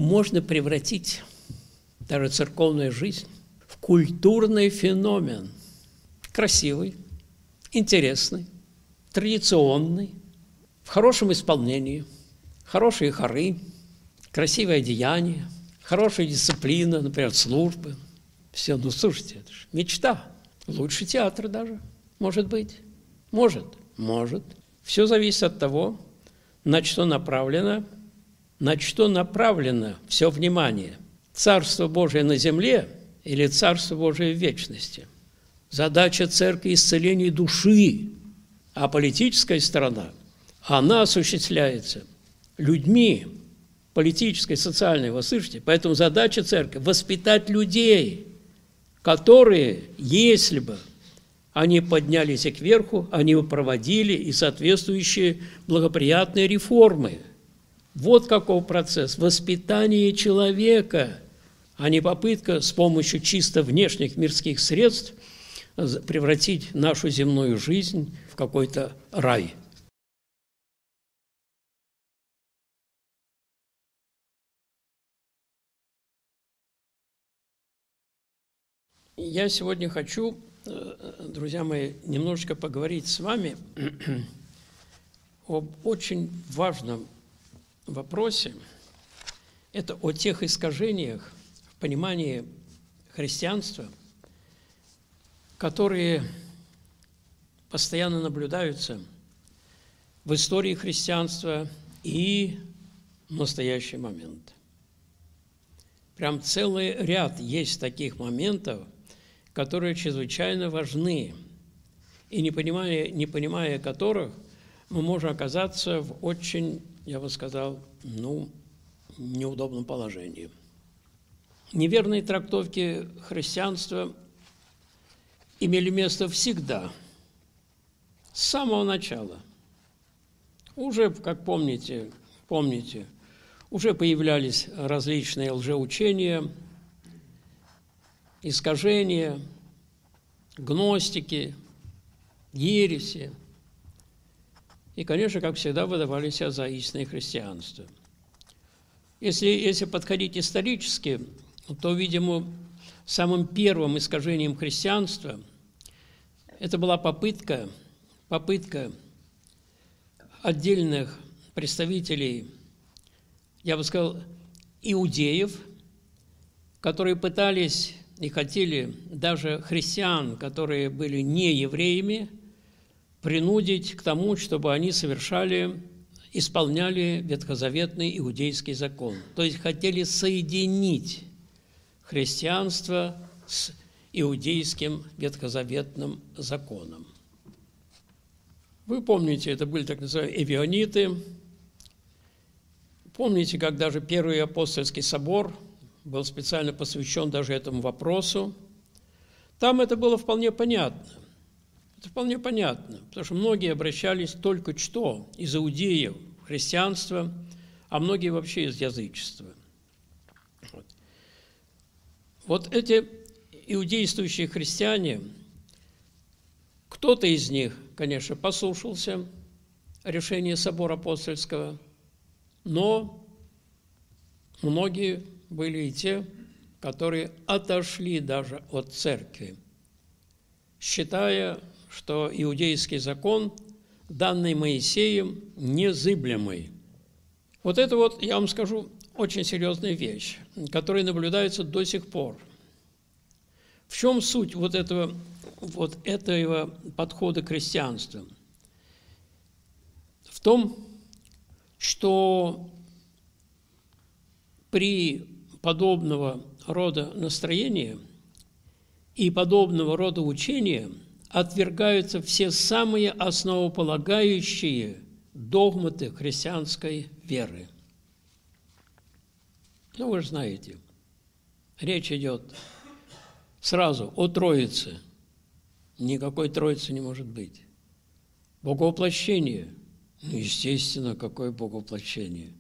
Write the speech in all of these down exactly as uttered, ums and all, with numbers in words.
можно превратить даже церковную жизнь в культурный феномен. Красивый, интересный, традиционный, в хорошем исполнении, хорошие хоры, красивое одеяние, хорошая дисциплина, например, службы. Все, ну слушайте, это же мечта. Лучше театр даже, может быть. Может, может. Все зависит от того, на что направлено, на что направлено все внимание. Царство Божие на земле или Царство Божие в вечности. Задача церкви – исцеление души, а политическая сторона, она осуществляется людьми, политической, социальной, вы слышите? Поэтому задача церкви – воспитать людей, которые, если бы они поднялись и кверху, они бы проводили и соответствующие благоприятные реформы. Вот каков процесс воспитания человека, а не попытка с помощью чисто внешних мирских средств превратить нашу земную жизнь в какой-то рай. Я сегодня хочу, друзья мои, немножечко поговорить с вами об очень важном вопросе. Это о тех искажениях в понимании христианства, которые постоянно наблюдаются в истории христианства и в настоящий момент. Прям целый ряд есть таких моментов, которые чрезвычайно важны, и не понимая, не понимая которых, мы можем оказаться в очень, я бы сказал, ну, неудобном положении. Неверные трактовки христианства имели место всегда, с самого начала. Уже, как помните, помните, уже появлялись различные лжеучения, искажения, гностики, ереси. И, конечно, как всегда, выдавали себя за истинное христианство. Если, если подходить исторически, то, видимо, самым первым искажением христианства это была попытка, попытка отдельных представителей, я бы сказал, иудеев, которые пытались и хотели даже христиан, которые были не евреями, принудить к тому, чтобы они совершали, исполняли ветхозаветный иудейский закон. То есть хотели соединить христианство с иудейским ветхозаветным законом. Вы помните, это были так называемые эвиониты. Помните, как даже Первый апостольский собор был специально посвящен даже этому вопросу. Там это было вполне понятно. Это вполне понятно, потому что многие обращались только что из иудеев в христианство, а многие вообще из язычества. Вот, вот эти иудействующие христиане, кто-то из них, конечно, послушался решения собора апостольского, но многие были и те, которые отошли даже от церкви, считая, что иудейский закон, данный Моисеем, незыблемый. Вот это вот, я вам скажу, очень серьезная вещь, которая наблюдается до сих пор. В чем суть вот этого, вот этого подхода к христианству? В том, что при подобного рода настроении и подобного рода учения отвергаются все самые основополагающие догматы христианской веры. Ну, вы же знаете, речь идет сразу о Троице. Никакой Троицы не может быть. Боговоплощение. Ну, естественно, какое боговоплощение?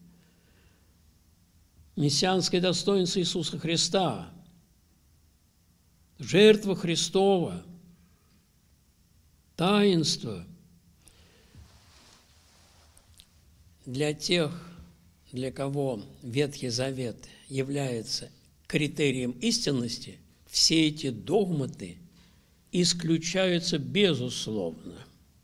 Мессианское достоинство Иисуса Христа, жертва Христова, таинство. Для тех, для кого Ветхий Завет является критерием истинности, все эти догматы исключаются безусловно.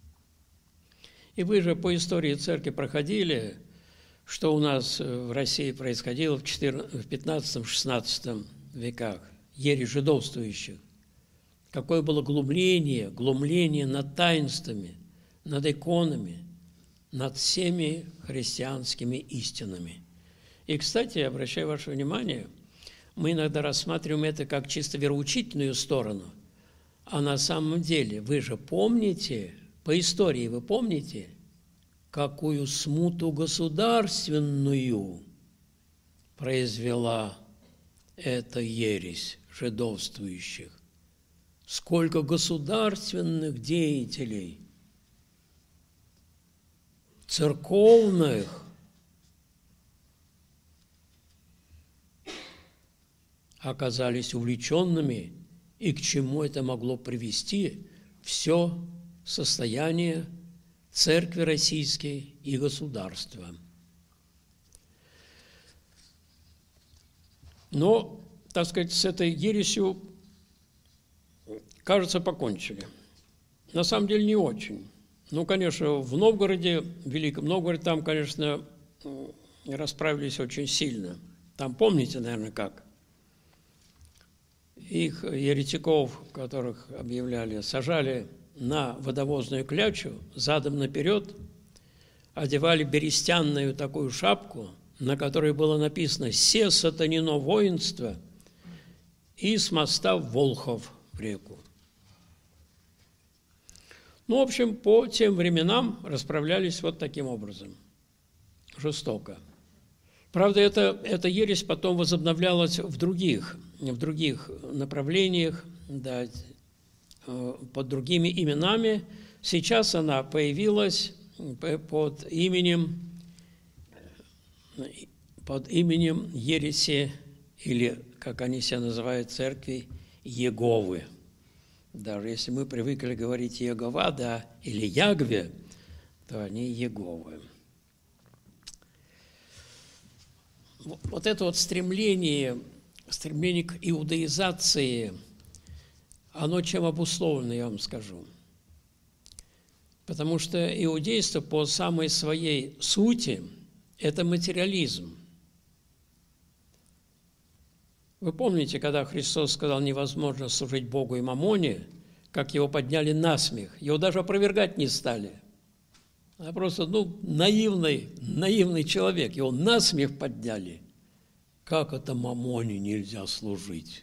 И вы же по истории церкви проходили, что у нас в России происходило в пятнадцатом-шестнадцатом веках, ересь жидовствующих. Какое было глумление, глумление над таинствами, над иконами, над всеми христианскими истинами. И, кстати, обращаю ваше внимание, мы иногда рассматриваем это как чисто вероучительную сторону, а на самом деле, вы же помните, по истории вы помните, какую смуту государственную произвела эта ересь жидовствующих. Сколько государственных деятелей, церковных, оказались увлеченными, и к чему это могло привести все состояние церкви российской и государства. Но, так сказать, с этой ересью, кажется, покончили. На самом деле не очень. Ну, конечно, в Новгороде, в Великом Новгороде, там, конечно, расправились очень сильно. Там помните, наверное, как? Их еретиков, которых объявляли, сажали на водовозную клячу, задом наперед, одевали берестяную такую шапку, на которой было написано «Се сатанино воинство», и с моста в Волхов в реку. Ну, в общем, по тем временам расправлялись вот таким образом, жестоко. Правда, это, эта ересь потом возобновлялась в других, в других направлениях, да, под другими именами. Сейчас она появилась под именем, под именем ереси, или, как они себя называют, церкви, Иеговы. Даже если мы привыкли говорить Иегова, да, или Ягве, то они Иеговы. Вот это вот стремление, стремление к иудаизации, оно чем обусловлено, я вам скажу. Потому что иудейство по самой своей сути – это материализм. Вы помните, когда Христос сказал, невозможно служить Богу и мамоне, как его подняли на смех, его даже опровергать не стали. А просто, ну, наивный, наивный человек, его на смех подняли. Как это мамоне нельзя служить?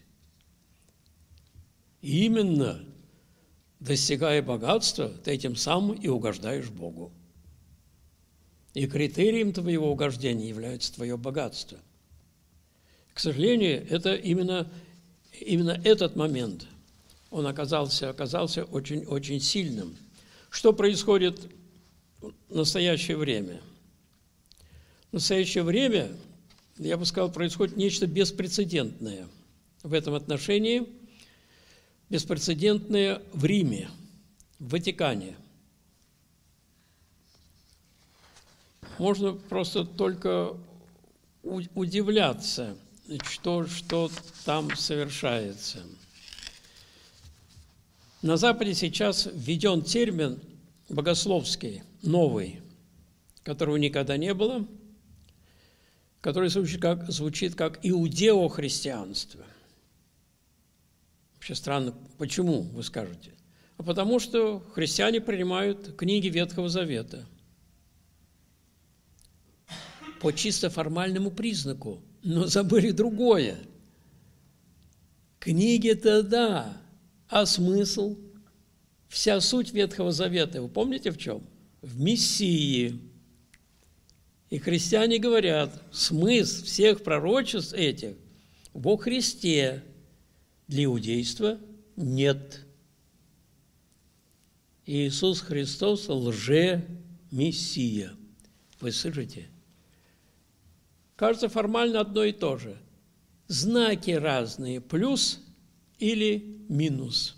И именно, достигая богатства, ты этим самым и угождаешь Богу. И критерием твоего угождения является твое богатство. К сожалению, это именно, именно этот момент, он оказался, оказался очень-очень сильным. Что происходит в настоящее время? В настоящее время, я бы сказал, происходит нечто беспрецедентное в этом отношении, беспрецедентное в Риме, в Ватикане. Можно просто только удивляться, что, что там совершается. На Западе сейчас введен термин богословский, новый, которого никогда не было, который звучит как, звучит как иудео-христианство. Вообще странно, почему, вы скажете? А потому что христиане принимают книги Ветхого Завета по чисто формальному признаку, но забыли другое. Книги-то да, а смысл? Вся суть Ветхого Завета, вы помните в чем? В Мессии. И христиане говорят, смысл всех пророчеств этих во Христе. Для иудейства нет. Иисус Христос лже-мессия. Вы слышите? Кажется, формально одно и то же. Знаки разные, плюс или минус.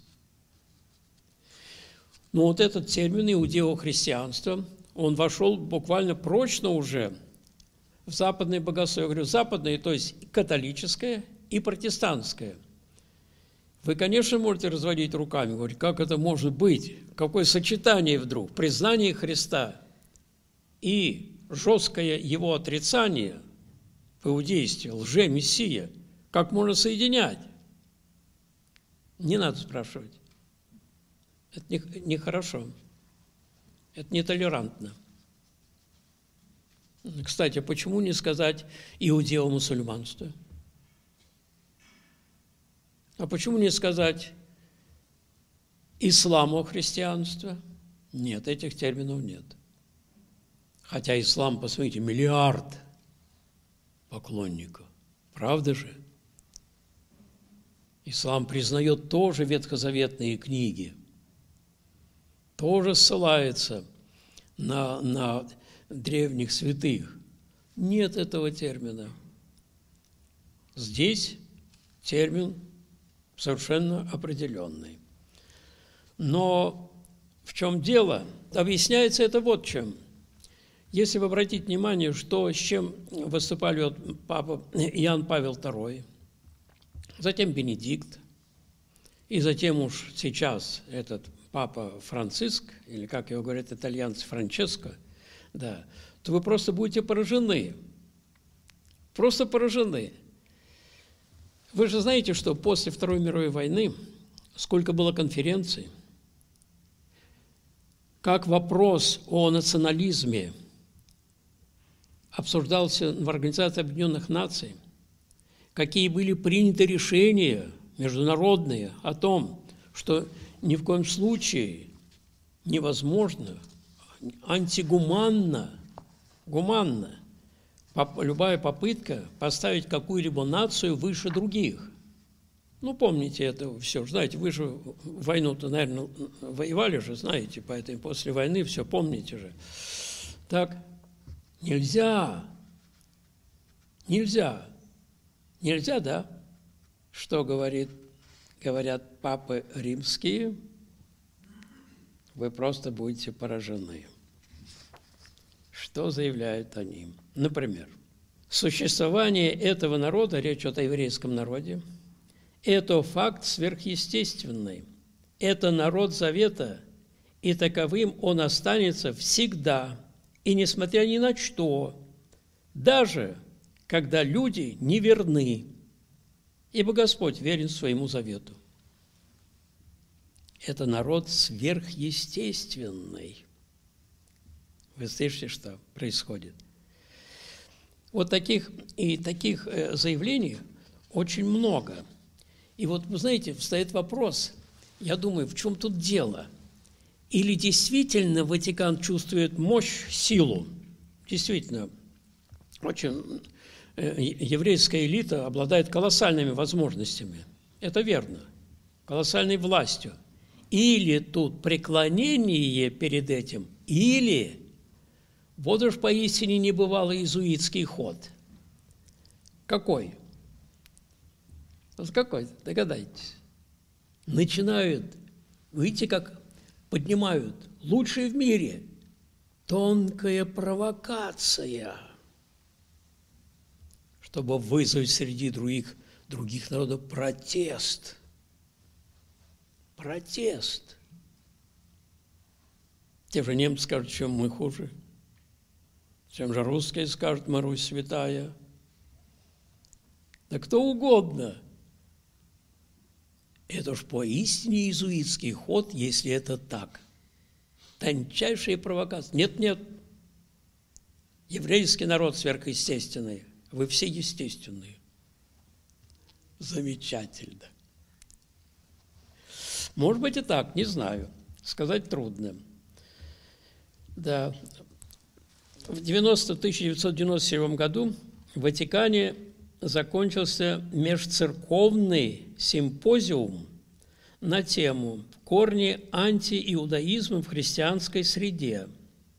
Но вот этот термин иудео-христианство, он вошел буквально прочно уже в западное богословие. Я говорю, западное, то есть католическое и протестантское. Вы, конечно, можете разводить руками, говорить, как это может быть, какое сочетание вдруг, признание Христа и жесткое его отрицание в иудействе, лже-мессия, как можно соединять? Не надо спрашивать. Это нехорошо. Это нетолерантно. Кстати, почему не сказать иудео-мусульманство? А почему не сказать исламо-христианство? Нет, этих терминов нет. Хотя ислам, посмотрите, миллиард поклонников. Правда же? Ислам признает тоже ветхозаветные книги, тоже ссылается на, на древних святых. Нет этого термина. Здесь термин совершенно определенный. Но в чем дело? Объясняется это вот чем. Если вы обратите внимание, что, с чем выступали вот папа Иоанн Павел второй, затем Бенедикт, и затем уж сейчас этот папа Франциск, или, как его говорят итальянцы, Франческо, да, то вы просто будете поражены. Просто поражены. Вы же знаете, что после Второй мировой войны сколько было конференций, как вопрос о национализме обсуждался в Организации Объединенных Наций, какие были приняты решения международные о том, что ни в коем случае невозможно, антигуманно, гуманно, любая попытка поставить какую-либо нацию выше других. Ну, помните это все. Знаете, вы же войну-то, наверное, воевали же, знаете, поэтому после войны все помните же. Так, нельзя, нельзя, нельзя, да? Что говорит, говорят папы римские? Вы просто будете поражены. Что заявляют они? Например, существование этого народа, речь идет о еврейском народе, это факт сверхъестественный. Это народ завета, и таковым он останется всегда, и несмотря ни на что, даже когда люди неверны, ибо Господь верен своему завету. Это народ сверхъестественный. Вы слышите, что происходит? Вот таких и таких заявлений очень много. И вот, вы знаете, встает вопрос, я думаю, в чем тут дело? Или действительно Ватикан чувствует мощь, силу? Действительно, очень еврейская элита обладает колоссальными возможностями. Это верно, колоссальной властью. Или тут преклонение перед этим, или вот уж поистине небывалый иезуитский ход. Какой? Вот какой? Догадайтесь. Начинают, видите, как поднимают лучшие в мире. Тонкая провокация, чтобы вызвать среди других, других народов протест. Протест. Те же немцы скажут, чем мы хуже. Чем же русские скажут, мы Русь святая. Да кто угодно. Это уж поистине иезуитский ход, если это так. Тончайшая провокация. Нет, нет. Еврейский народ сверхъестественный. Вы все естественные. Замечательно. Может быть и так, не знаю. Сказать трудно. Да. В тысяча девятьсот девяносто седьмом году в Ватикане закончился межцерковный симпозиум на тему «Корни антииудаизма в христианской среде».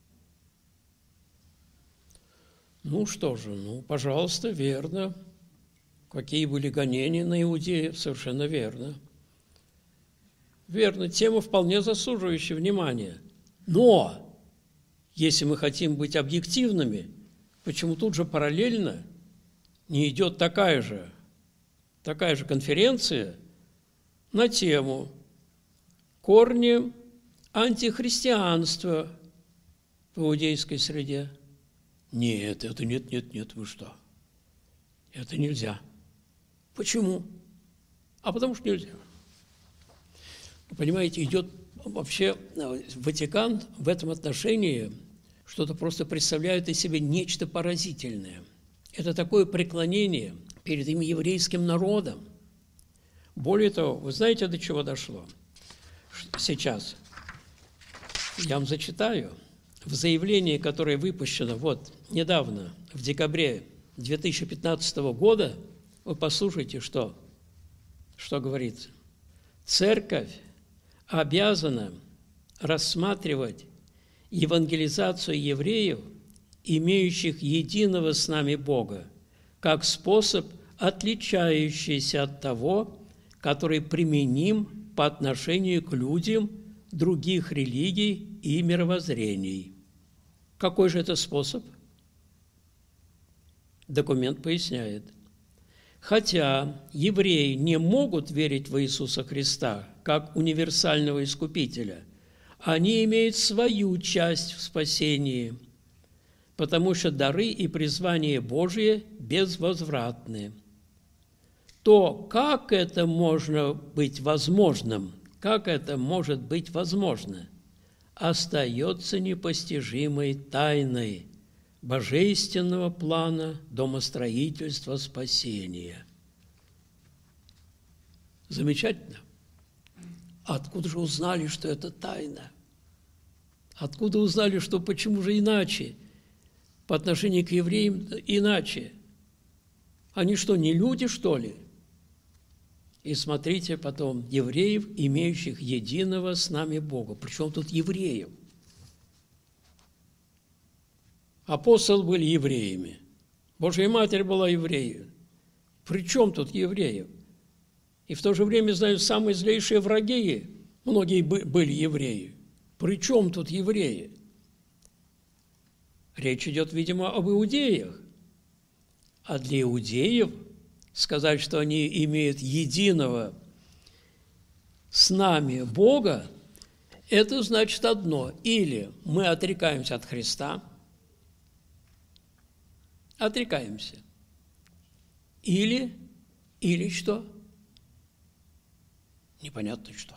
Ну что же, ну, пожалуйста, верно. Какие были гонения на иудеев, совершенно верно. Верно, тема вполне заслуживающая внимания. Но, если мы хотим быть объективными, Почему тут же параллельно не идет такая же, такая же конференция на тему корни антихристианства в иудейской среде? Нет, это нет, нет, нет, вы что? Это нельзя. Почему? А потому что нельзя. Вы понимаете, идет вообще Ватикан в этом отношении что-то просто представляет из себя нечто поразительное. Это такое преклонение перед им еврейским народом. Более того, вы знаете, до чего дошло? Сейчас я вам зачитаю в заявлении, которое выпущено вот недавно, в декабре две тысячи пятнадцатого года, вы послушайте, что, что говорится. Церковь обязана рассматривать евангелизацию евреев, имеющих единого с нами Бога, как способ, отличающийся от того, который применим по отношению к людям других религий и мировоззрений. Какой же это способ? Документ поясняет. Хотя евреи не могут верить в Иисуса Христа как универсального искупителя, они имеют свою часть в спасении, потому что дары и призвание Божие безвозвратны. То как это можно быть возможным, как это может быть возможно, остается непостижимой тайной божественного плана домостроительства спасения. Замечательно. Откуда же узнали, что это тайна? Откуда узнали, что почему же иначе? По отношению к евреям иначе. Они что, не люди, что ли? И смотрите потом, евреев, имеющих единого с нами Бога. Причем тут евреев? Апостолы были евреями. Божья Матерь была евреем. При чем тут евреев? И в то же время, знаю, самые злейшие враги, многие были евреи. При чем тут евреи? Речь идет, видимо, об иудеях. А для иудеев сказать, что они имеют единого с нами Бога, это значит одно. Или мы отрекаемся от Христа, отрекаемся. Или, или что? Непонятно что.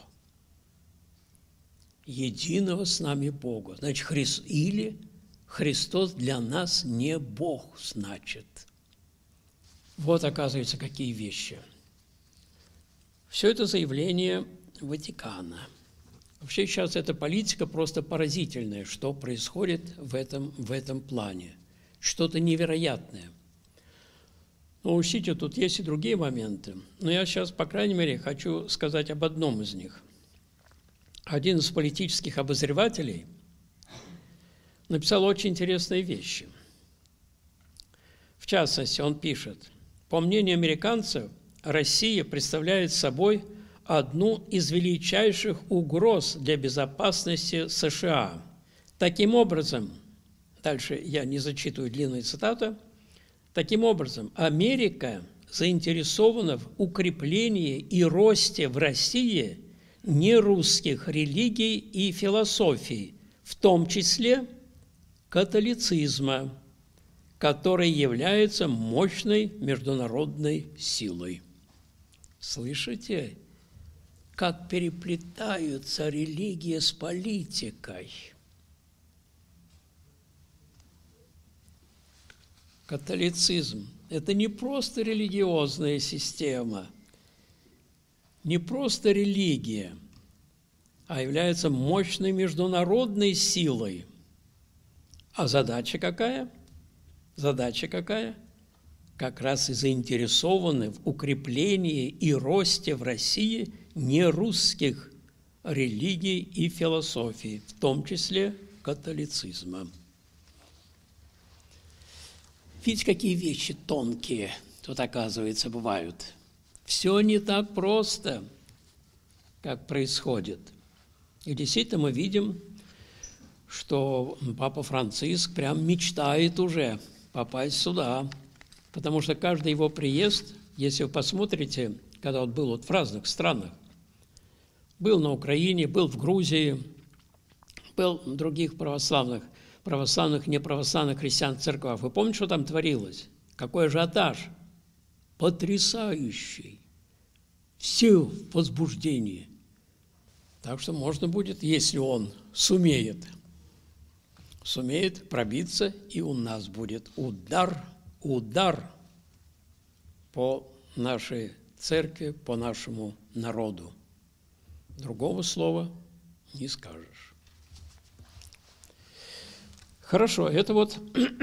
Единого с нами Бога. Значит, Христ, или Христос для нас не Бог, значит. Вот, оказывается, какие вещи. Все это заявление Ватикана. Вообще сейчас эта политика просто поразительная, что происходит в этом, в этом плане. Что-то невероятное. Но учтите, тут есть и другие моменты. Но я сейчас, по крайней мере, хочу сказать об одном из них. Один из политических обозревателей написал очень интересные вещи. В частности, он пишет: по мнению американцев, Россия представляет собой одну из величайших угроз для безопасности США. Таким образом, дальше я не зачитываю длинную цитату, таким образом, Америка заинтересована в укреплении и росте в России нерусских религий и философий, в том числе католицизма, который является мощной международной силой. Слышите, как переплетаются религия с политикой? Католицизм – это не просто религиозная система, не просто религия, а является мощной международной силой. А задача какая? Задача какая? Как раз и заинтересованы в укреплении и росте в России нерусских религий и философий, в том числе католицизма. Видите, какие вещи тонкие тут, оказывается, бывают. Все не так просто, как происходит. И действительно мы видим, что Папа Франциск прям мечтает уже попасть сюда, потому что каждый его приезд, если вы посмотрите, когда он был вот в разных странах, был на Украине, был в Грузии, был в других православных, православных, неправославных христиан церквах. Вы помните, что там творилось? Какой ажиотаж? Потрясающий. Все в возбуждении. Так что можно будет, если он сумеет, сумеет пробиться, и у нас будет удар, удар по нашей церкви, по нашему народу. Другого слова не скажешь. Хорошо, это вот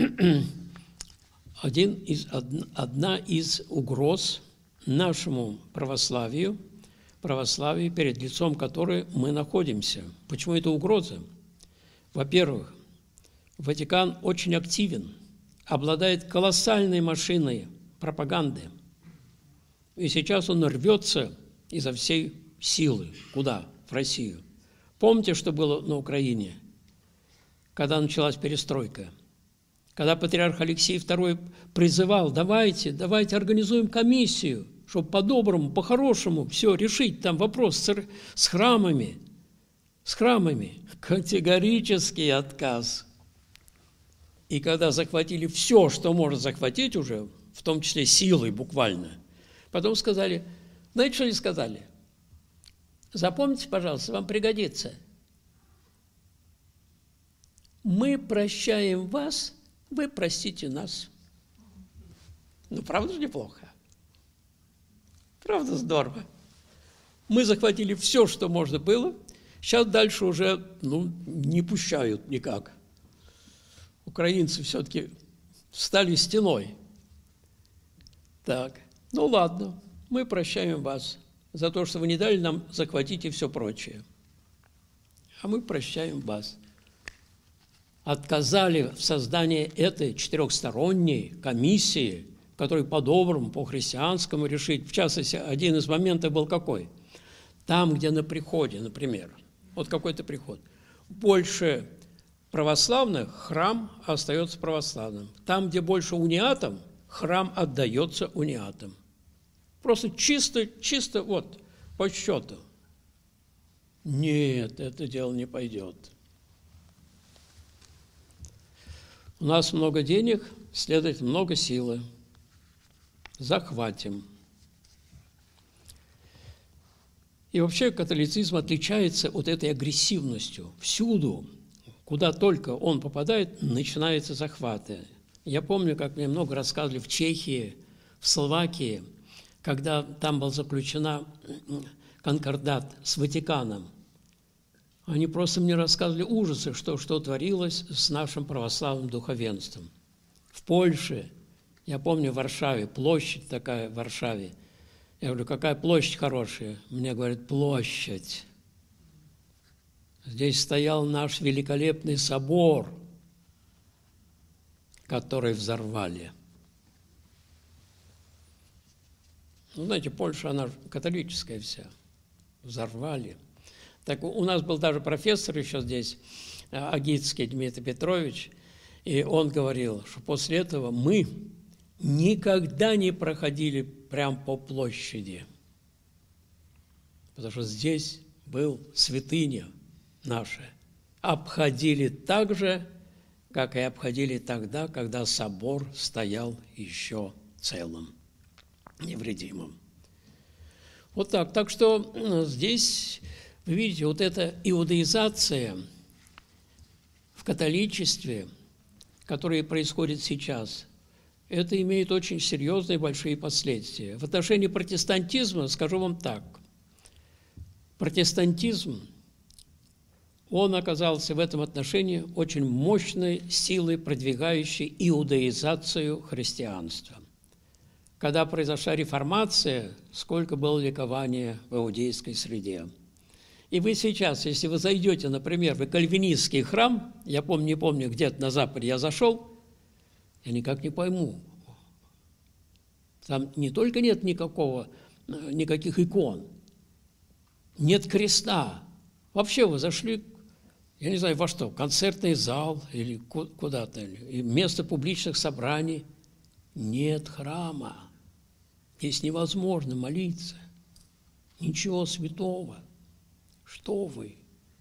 один из, одна из угроз нашему православию, православию, перед лицом которой мы находимся. Почему это угроза? Во-первых, Ватикан очень активен, обладает колоссальной машиной пропаганды. И сейчас он рвется изо всей силы. Куда? В Россию. Помните, что было на Украине, когда началась перестройка? Когда патриарх Алексей второй призывал: давайте, давайте организуем комиссию, чтобы по-доброму, по-хорошему все решить, там вопрос с, с храмами. С храмами. Категорический отказ. И когда захватили все, что можно захватить уже, в том числе силой буквально, потом сказали, знаете, что они сказали? Запомните, пожалуйста, вам пригодится. Мы прощаем вас, вы простите нас. Ну, правда же неплохо? Правда здорово? Мы захватили все, что можно было. Сейчас дальше уже ну, не пущают никак. Украинцы все-таки стали стеной. Так, ну ладно, мы прощаем вас за то, что вы не дали нам захватить и все прочее. А мы прощаем вас. Отказали в создании этой четырехсторонней комиссии, которой по-доброму, по-христианскому решить. В частности, один из моментов был какой? Там, где на приходе, например, вот какой-то приход, больше православных, храм остается православным. Там, где больше униатам, храм отдается униатам. Просто чисто, чисто вот по счету. Нет, это дело не пойдет. У нас много денег, следовательно, много силы. Захватим. И вообще католицизм отличается от этой агрессивностью. Всюду, куда только он попадает, начинаются захваты. Я помню, как мне много рассказывали в Чехии, в Словакии, когда там был заключен конкордат с Ватиканом. Они просто мне рассказывали ужасы, что, что творилось с нашим православным духовенством. В Польше, я помню, в Варшаве, площадь такая в Варшаве. Я говорю, какая площадь хорошая? Мне говорят, площадь. Здесь стоял наш великолепный собор, который взорвали. Ну, знаете, Польша, она католическая вся. Взорвали. Так у нас был даже профессор еще здесь, Агитский Дмитрий Петрович, и он говорил, что после этого мы никогда не проходили прямо по площади, потому что здесь был святыня наша. Обходили так же, как и обходили тогда, когда собор стоял еще целым, невредимым. Вот так. Так что здесь, вы видите, вот эта иудаизация в католичестве, которая происходит сейчас, это имеет очень серьезные большие последствия. В отношении протестантизма скажу вам так. Протестантизм, он оказался в этом отношении очень мощной силой, продвигающей иудаизацию христианства. Когда произошла реформация, сколько было ликования в иудейской среде. И вы сейчас, если вы зайдете, например, в кальвинистский храм, я помню, не помню, где-то на Западе я зашел, я никак не пойму. Там не только нет никакого, никаких икон, нет креста. Вообще вы зашли я не знаю во что, концертный зал или куда-то, и место публичных собраний. Нет храма. Здесь невозможно молиться. Ничего святого. Что вы?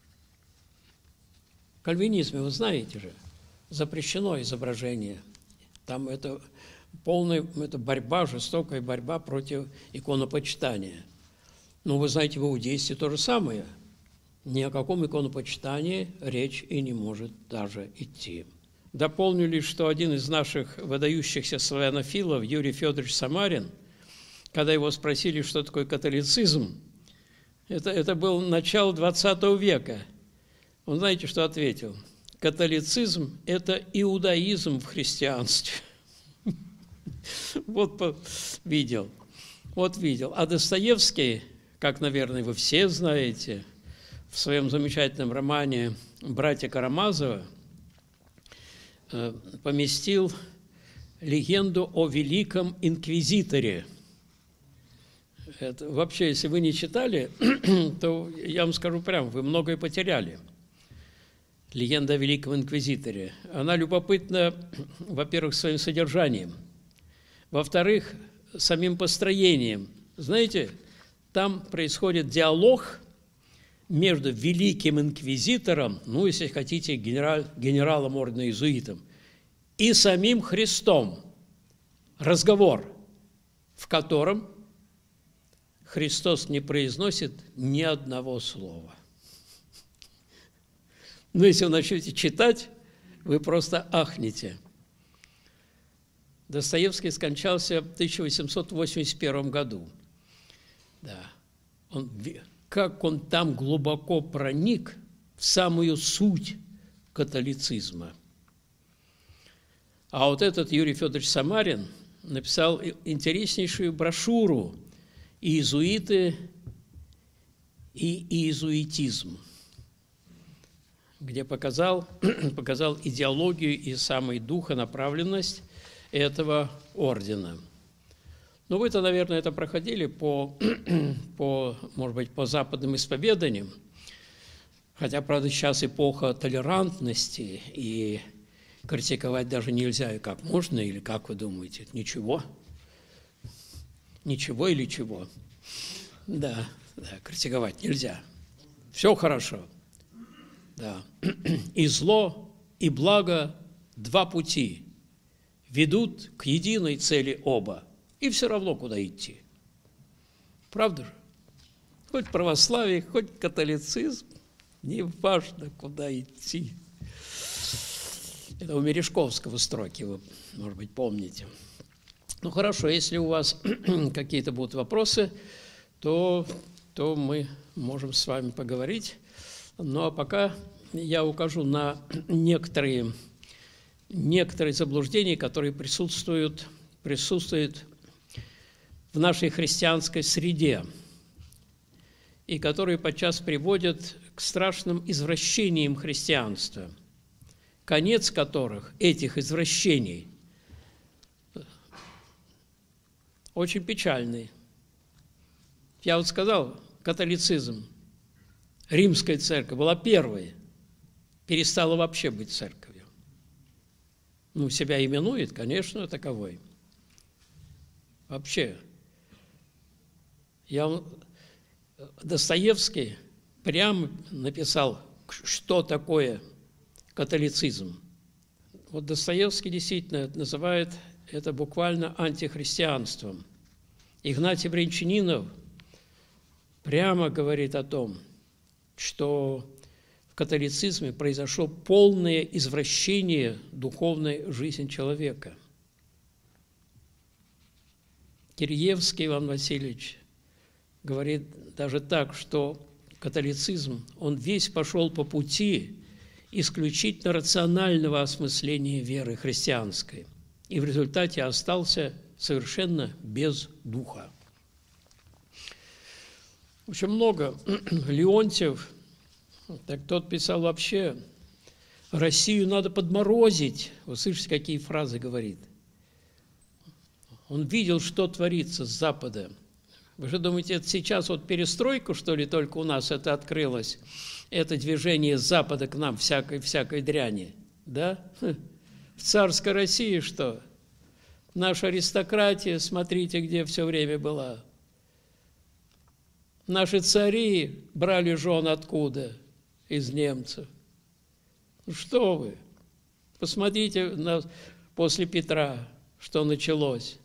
В кальвинизме, вы знаете же, запрещено изображение. Там это полная это борьба, жестокая борьба против иконопочитания. Но вы знаете, в иудействе то же самое. Ни о каком иконопочитании речь и не может даже идти. Дополню лишь, что один из наших выдающихся славянофилов, Юрий Федорович Самарин, когда его спросили, что такое католицизм, это, это было начало двадцатого века. Он, знаете, что ответил? Католицизм – это иудаизм в христианстве. Вот видел, вот видел. А Достоевский, как, наверное, вы все знаете, в своем замечательном романе «Братья Карамазовы» поместил легенду о великом инквизиторе. Это, вообще, если вы не читали, то я вам скажу прямо, вы многое потеряли. Легенда о великом инквизиторе. Она любопытна, во-первых, своим содержанием, во-вторых, самим построением. Знаете, там происходит диалог между великим инквизитором, ну, если хотите, генерал, генералом ордена иезуитом, и самим Христом. Разговор, в котором Христос не произносит ни одного слова. Но если вы начнете читать, вы просто ахнете. Достоевский скончался в тысяча восемьсот восемьдесят первом году. Да. Он, как он там глубоко проник в самую суть католицизма. А вот этот Юрий Федорович Самарин написал интереснейшую брошюру «Иезуиты и иезуитизм», где показал, показал идеологию и самый дух и направленность этого ордена. Ну, вы-то, наверное, это проходили по, по, может быть, по западным исповеданиям, хотя, правда, сейчас эпоха толерантности, и критиковать даже нельзя, и как можно, или как вы думаете, ничего? Ничего или чего? Да, да, критиковать нельзя. Все хорошо. Да. И зло, и благо – два пути ведут к единой цели оба. И все равно, куда идти. Правда же? Хоть православие, хоть католицизм, не важно, куда идти. Это у Мережковского строки, вы, может быть, помните. Ну, хорошо, если у вас какие-то будут вопросы, то, то мы можем с вами поговорить. Ну, а пока я укажу на некоторые, некоторые заблуждения, которые присутствуют, присутствуют в нашей христианской среде и которые подчас приводят к страшным извращениям христианства, конец которых, этих извращений, очень печальный. Я вот сказал, католицизм, римская церковь была первой, перестала вообще быть церковью. Ну, себя именует, конечно, таковой. Вообще. Я, Достоевский прямо написал, что такое католицизм. Вот Достоевский действительно называет это буквально антихристианством. Игнатий Брянчанинов прямо говорит о том, что в католицизме произошло полное извращение духовной жизни человека. Киреевский Иван Васильевич говорит даже так, что католицизм, он весь пошел по пути исключительно рационального осмысления веры христианской и в результате остался совершенно без духа. Очень много. Леонтьев, так тот писал вообще, Россию надо подморозить. Вы слышите, какие фразы говорит. Он видел, что творится с Запада. Вы же думаете, это сейчас вот перестройку, что ли, только у нас это открылось? Это движение с запада к нам всякой-всякой дряни, да? В царской России что? Наша аристократия, смотрите, где все время была. Наши цари брали жен откуда? Из немцев. Ну что вы? Посмотрите на, после Петра, что началось.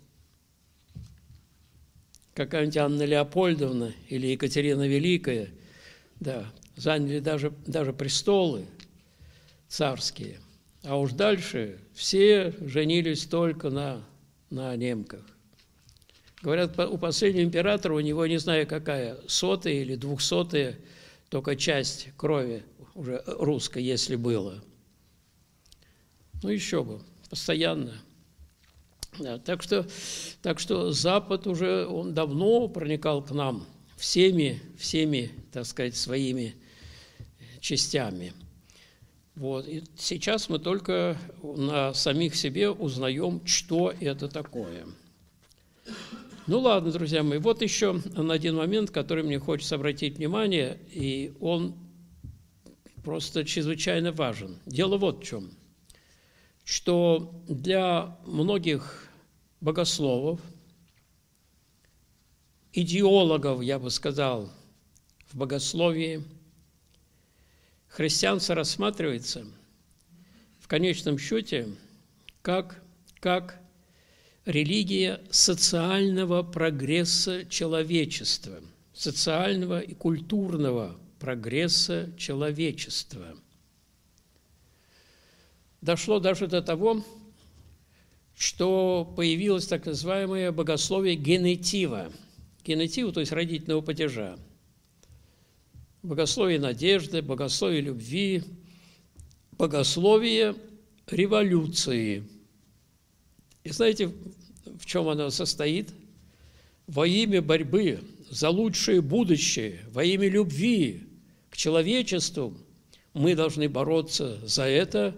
Какая-нибудь Анна Леопольдовна или Екатерина Великая, да, заняли даже, даже престолы царские. А уж дальше все женились только на, на немках. Говорят, у последнего императора, у него, не знаю какая, сотая или двухсотая только часть крови уже русской, если было. Ну, еще бы, постоянно. Да, так что, так что Запад уже, он давно проникал к нам всеми, всеми, так сказать, своими частями. Вот. И сейчас мы только на самих себе узнаем, что это такое. Ну ладно, друзья мои, вот еще на один момент, который мне хочется обратить внимание, и он просто чрезвычайно важен. Дело вот в чем. Что для многих богословов, идеологов, я бы сказал, в богословии, христианство рассматривается в конечном счете как, как религия социального прогресса человечества, социального и культурного прогресса человечества. Дошло даже до того, что появилось так называемое богословие генетива. Генетива, то есть родительного падежа. Богословие надежды, богословие любви, богословие революции. И знаете, в чем оно состоит? Во имя борьбы за лучшее будущее, во имя любви к человечеству мы должны бороться за это,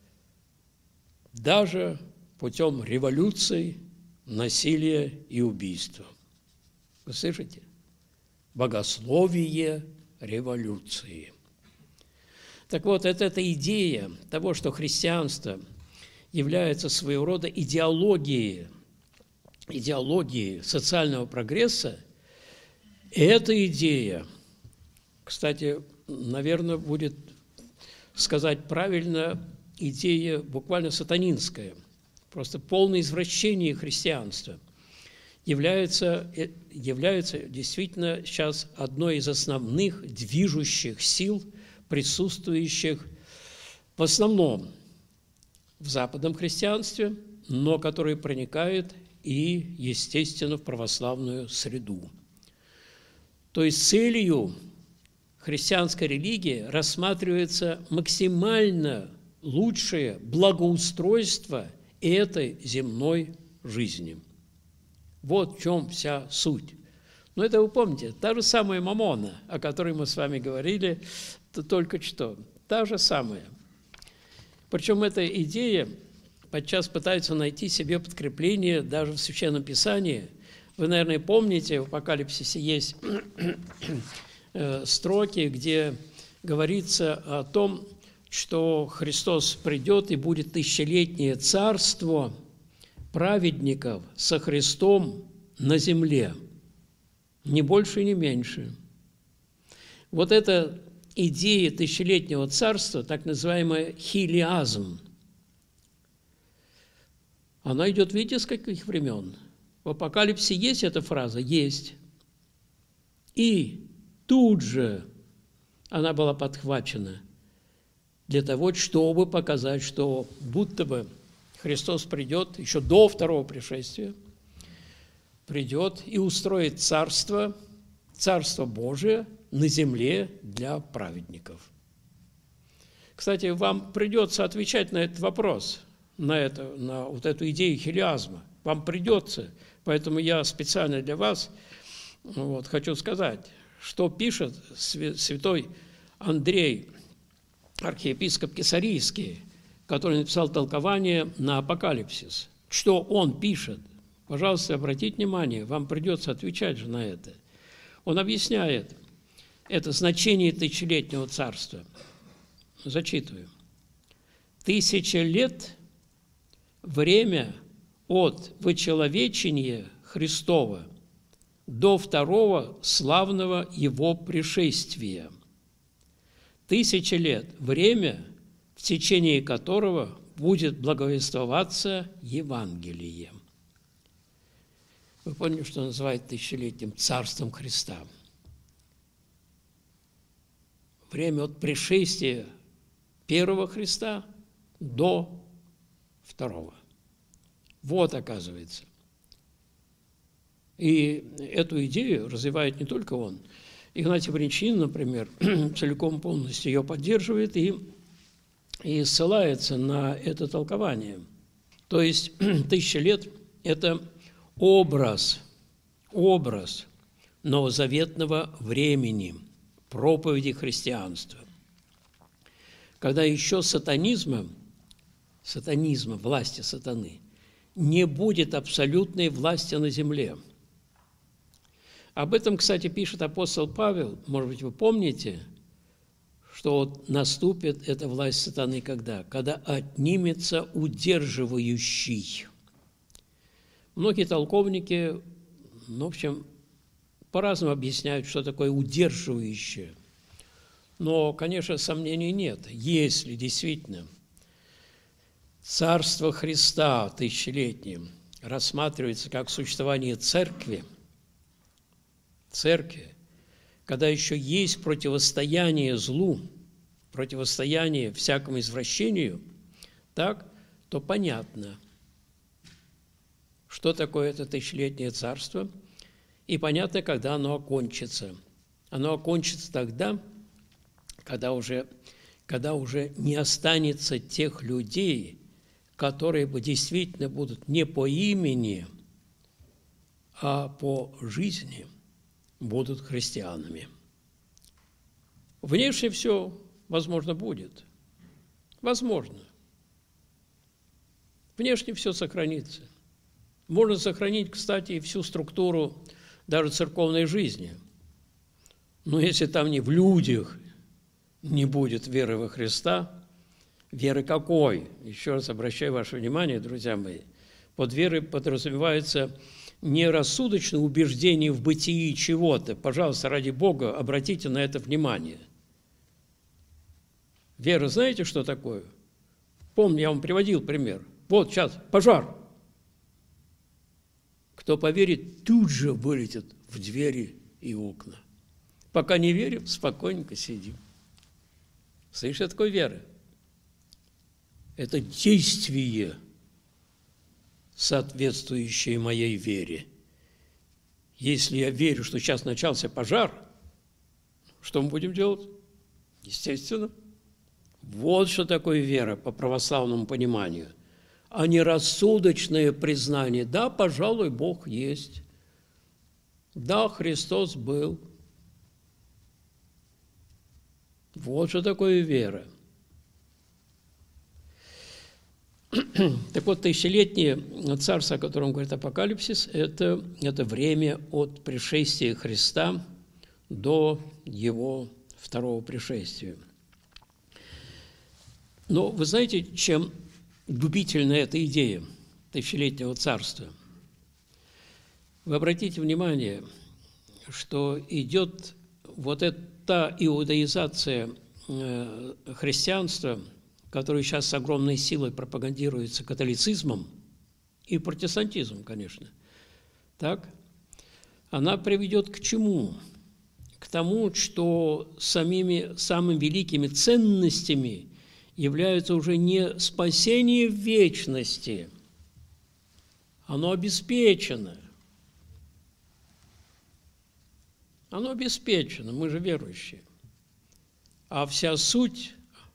даже путем революций, насилия и убийства. Вы слышите? Богословие революции. Так вот, это эта идея того, что христианство является своего рода идеологией, идеологией социального прогресса, эта идея, кстати, наверное, будет сказать правильно, идея буквально сатанинская, просто полное извращение христианства, является, является действительно сейчас одной из основных движущих сил, присутствующих в основном в западном христианстве, но которые проникают и, естественно, в православную среду. То есть целью христианской религии рассматривается максимально лучшее благоустройство этой земной жизни. Вот в чем вся суть. Но это вы помните, та же самая Мамона, о которой мы с вами говорили только что, та же самая. Причем эта идея подчас пытается найти себе подкрепление даже в Священном Писании. Вы, наверное, помните, в Апокалипсисе есть строки, где говорится о том, что Христос придет и будет тысячелетнее царство праведников со Христом на земле, ни больше, ни меньше. Вот эта идея тысячелетнего царства, так называемая хилиазм, она идет, видите, с каких времен? В Апокалипсисе есть эта фраза? Есть. И тут же она была подхвачена для того, чтобы показать, что будто бы Христос придет еще до второго пришествия, придет и устроит царство, царство Божие на земле для праведников. Кстати, вам придется отвечать на этот вопрос, на, это, на вот эту идею хилиазма. Вам придется, поэтому я специально для вас вот, хочу сказать, что пишет святой Андрей, архиепископ Кесарийский, который написал толкование на Апокалипсис. Что он пишет? Пожалуйста, обратите внимание, вам придется отвечать же на это. Он объясняет это значение тысячелетнего царства. Зачитываю. Тысяча лет – время от вычеловечения Христова до второго славного Его пришествия. Тысяча лет – время, в течение которого будет благовествоваться Евангелие. Вы поняли, что называют тысячелетним царством Христа? Время от пришествия первого Христа до второго. Вот, оказывается. И эту идею развивает не только он. Игнатий Брянчин, например, целиком полностью ее поддерживает и, и ссылается на это толкование. То есть тысяча лет – это образ, образ новозаветного времени, проповеди христианства. Когда еще сатанизма, сатанизма, власти сатаны, не будет абсолютной власти на земле. Об этом, кстати, пишет апостол Павел, может быть, вы помните, что вот наступит эта власть сатаны когда? Когда отнимется удерживающий. Многие толковники, ну, в общем, по-разному объясняют, что такое удерживающее. Но, конечно, сомнений нет. Если действительно Царство Христа тысячелетнее рассматривается как существование церкви, церкви, когда еще есть противостояние злу, противостояние всякому извращению, так, то понятно, что такое это тысячелетнее царство, и понятно, когда оно окончится. Оно окончится тогда, когда уже, когда уже не останется тех людей, которые бы действительно будут не по имени, а по жизни будут христианами. Внешне все, возможно, будет. Возможно. Внешне все сохранится. Можно сохранить, кстати, и всю структуру даже церковной жизни. Но если там не в людях не будет веры во Христа, веры какой? Еще раз обращаю ваше внимание, друзья мои, под верой подразумевается не рассудочное убеждение в бытии чего-то. Пожалуйста, ради Бога, обратите на это внимание. Вера, знаете, что такое? Помню, я вам приводил пример. Вот сейчас пожар. Кто поверит, тут же вылетит в двери и окна. Пока не верим, спокойненько сидим. Слышишь, что такое вера? Это действие, соответствующее моей вере. Если я верю, что сейчас начался пожар, что мы будем делать? Естественно. Вот что такое вера по православному пониманию, а не рассудочное признание. Да, пожалуй, Бог есть. Да, Христос был. Вот что такое вера. Так вот, тысячелетнее царство, о котором говорит Апокалипсис, это, это время от пришествия Христа до Его второго пришествия. Но вы знаете, чем губительна эта идея тысячелетнего царства? Вы обратите внимание, что идет вот эта иудаизация христианства, которая сейчас с огромной силой пропагандируется католицизмом и протестантизмом, конечно, так, она приведет к чему? К тому, что самими, самыми великими ценностями являются уже не спасение в вечности, оно обеспечено. Оно обеспечено, мы же верующие. А вся суть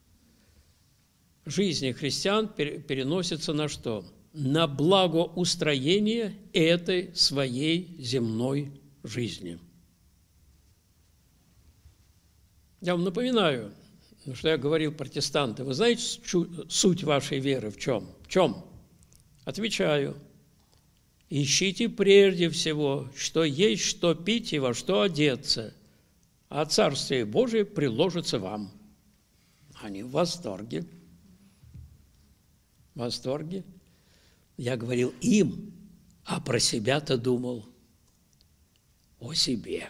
жизни христиан переносится на что? На благоустроение этой своей земной жизни. Я вам напоминаю, что я говорил протестанты. Вы знаете суть вашей веры в чем? В чем? Отвечаю. ищите прежде всего, что есть, что пить и во что одеться, а Царствие Божие приложится вам. Они в восторге. В восторге. Я говорил им, а про себя-то думал о себе.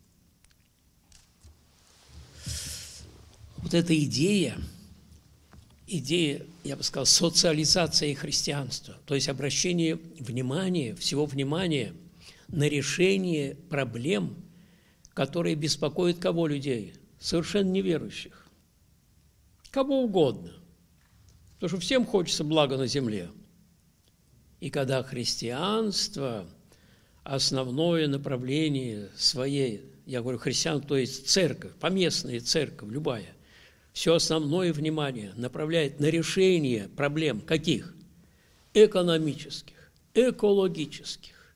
Вот эта идея, идея, я бы сказал, социализации христианства, то есть обращение внимания, всего внимания на решение проблем, которые беспокоят кого людей? Совершенно неверующих. Кого угодно. Потому что всем хочется блага на земле. И когда христианство, основное направление своей, я говорю христиан, то есть церковь, поместная церковь, любая, все основное внимание направляет на решение проблем каких? Экономических, экологических,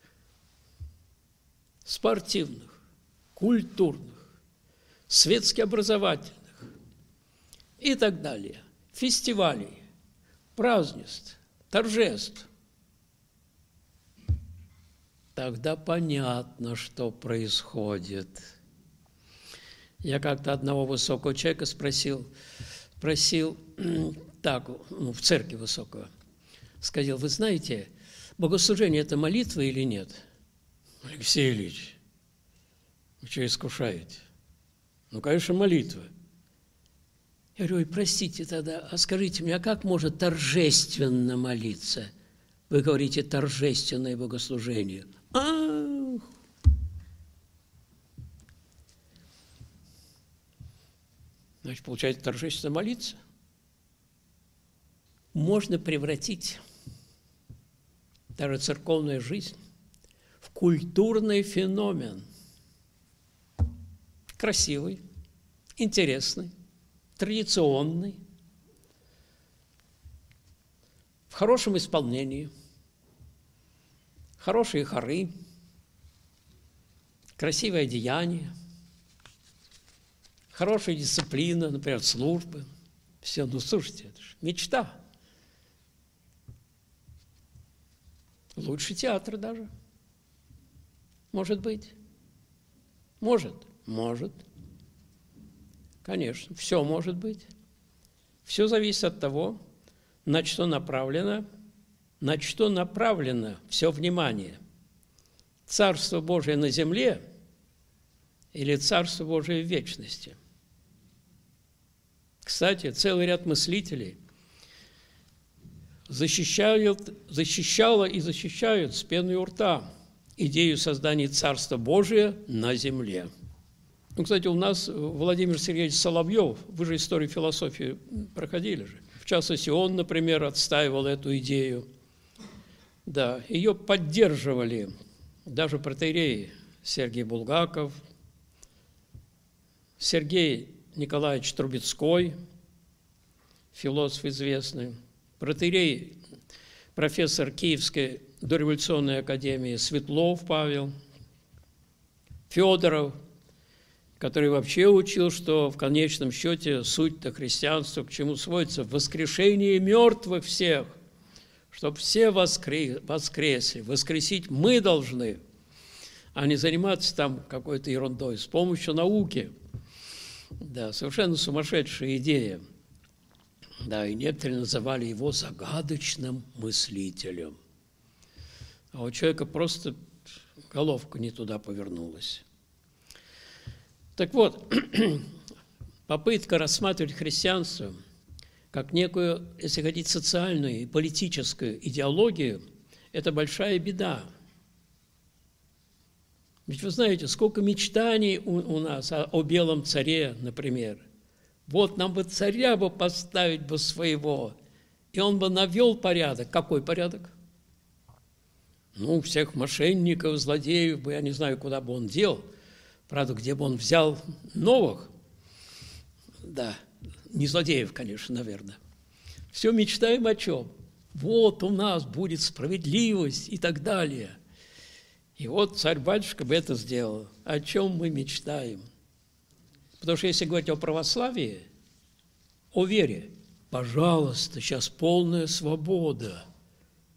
спортивных, культурных, светски-образовательных и так далее, фестивалей, празднеств, торжеств. Тогда понятно, что происходит. Я как-то одного высокого человека спросил, спросил так, ну, в церкви высокого, сказал: вы знаете, богослужение – это молитва или нет? Алексей Ильич, вы что искушаете? Ну, конечно, молитва. Я говорю: простите тогда, а скажите мне, а как можно торжественно молиться? Вы говорите торжественное богослужение. Ах! Значит, получается, торжественно молиться? Можно превратить даже церковную жизнь в культурный феномен. Красивый, интересный, традиционный, в хорошем исполнении, хорошие хоры, красивое одеяние, хорошая дисциплина, например, службы. Все, ну слушайте, это же мечта. Лучше театра даже. Может быть. Может. Может. Конечно, все может быть. Все зависит от того, на что направлено, на что направлено все внимание. Царство Божие на земле или Царство Божие в вечности. Кстати, целый ряд мыслителей защищают, защищало и защищают с пеной у рта идею создания Царства Божия на земле. Ну, кстати, у нас Владимир Сергеевич Соловьев, вы же историю философии проходили же. В частности, он, например, отстаивал эту идею. Да, ее поддерживали даже протоиереи Сергий Булгаков, Сергей Николаевич Трубецкой, философ известный, протоиерей, профессор Киевской дореволюционной академии Светлов Павел, Федоров, который вообще учил, что в конечном счете суть-то христианства к чему сводится? Воскрешение мертвых всех, чтобы все воскресли. Воскресить мы должны, а не заниматься там какой-то ерундой с помощью науки. Да, совершенно сумасшедшая идея. Да, и некоторые называли его загадочным мыслителем. А у человека просто головка не туда повернулась. Так вот, попытка рассматривать христианство как некую, если хотите, социальную и политическую идеологию – это большая беда. Ведь вы знаете, сколько мечтаний у, у нас о, о белом царе, например. Вот нам бы царя бы поставить бы своего, и он бы навел порядок. Какой порядок? Ну, всех мошенников, злодеев бы, я не знаю, куда бы он дел. Правда, где бы он взял новых? Да, не злодеев, конечно, наверное. Все мечтаем о чем? Вот у нас будет справедливость и так далее. И вот царь-батюшка бы это сделал. О чем мы мечтаем? Потому что если говорить о православии, о вере, пожалуйста, сейчас полная свобода.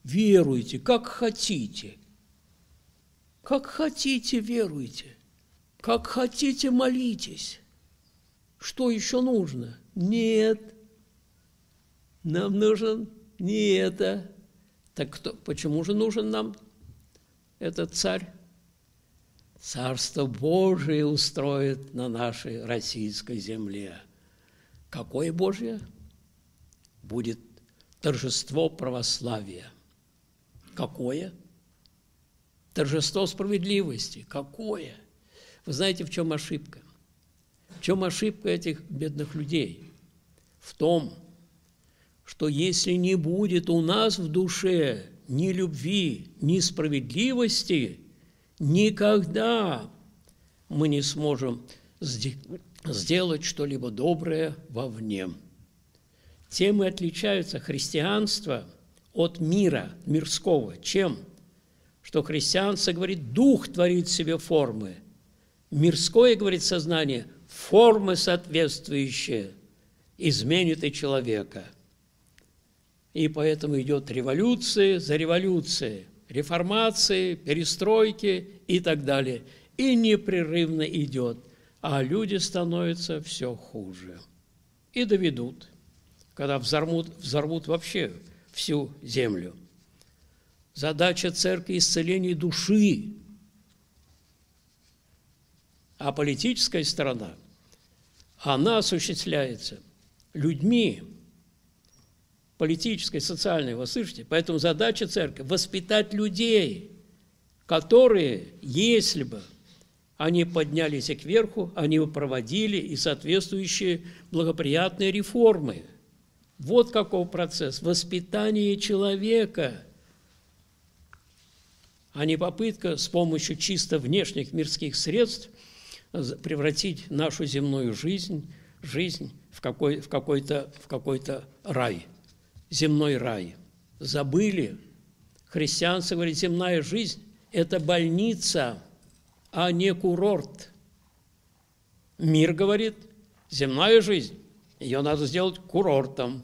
веруйте, как хотите. Как хотите, веруйте. Как хотите, молитесь. Что еще нужно? Нет. Нам нужен не это. Так кто, почему же нужен нам этот царь? Царство Божие устроит на нашей российской земле. Какое Божье? Будет торжество православия. Какое? Торжество справедливости. Какое? Вы знаете, в чем ошибка? В чем ошибка этих бедных людей? В том, что если не будет у нас в душе ни любви, ни справедливости, никогда мы не сможем сделать что-либо доброе вовне. Тем и отличается христианство от мира мирского. Чем? Что христианство, говорит, дух творит в себе формы. Мирское, говорит, сознание, формы соответствующие изменит и человека. И поэтому идет революция за революцией, реформации, перестройки и так далее. И непрерывно идет, а люди становятся все хуже. И доведут, когда взорвут, взорвут вообще всю землю. Задача церкви – исцеление души, а политическая сторона, она осуществляется людьми, политической, социальной, вы слышите? Поэтому задача церкви – воспитать людей, которые, если бы они поднялись и кверху, они бы проводили и соответствующие благоприятные реформы. Вот каков процесс воспитания человека, а не попытка с помощью чисто внешних мирских средств превратить нашу земную жизнь, жизнь в какой, в какой-то, в какой-то рай, земной рай. Забыли. Христианство говорит, земная жизнь – это больница, а не курорт. Мир говорит, земная жизнь, ее надо сделать курортом.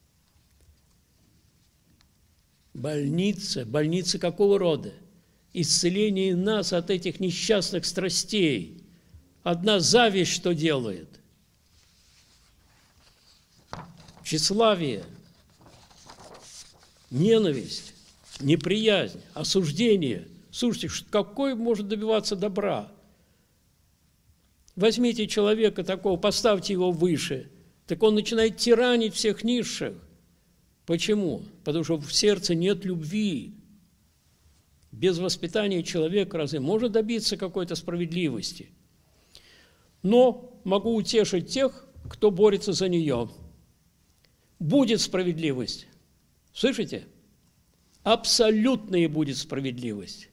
Больница, больница какого рода? Исцеление нас от этих несчастных страстей. Одна зависть что делает? Тщеславие, ненависть, неприязнь, осуждение. Слушайте, какой может добиваться добра? Возьмите человека такого, поставьте его выше, так он начинает тиранить всех низших. Почему? Потому что в сердце нет любви. Без воспитания человек разве может добиться какой-то справедливости? Но могу утешить тех, кто борется за нее. Будет справедливость. Слышите? Абсолютная будет справедливость.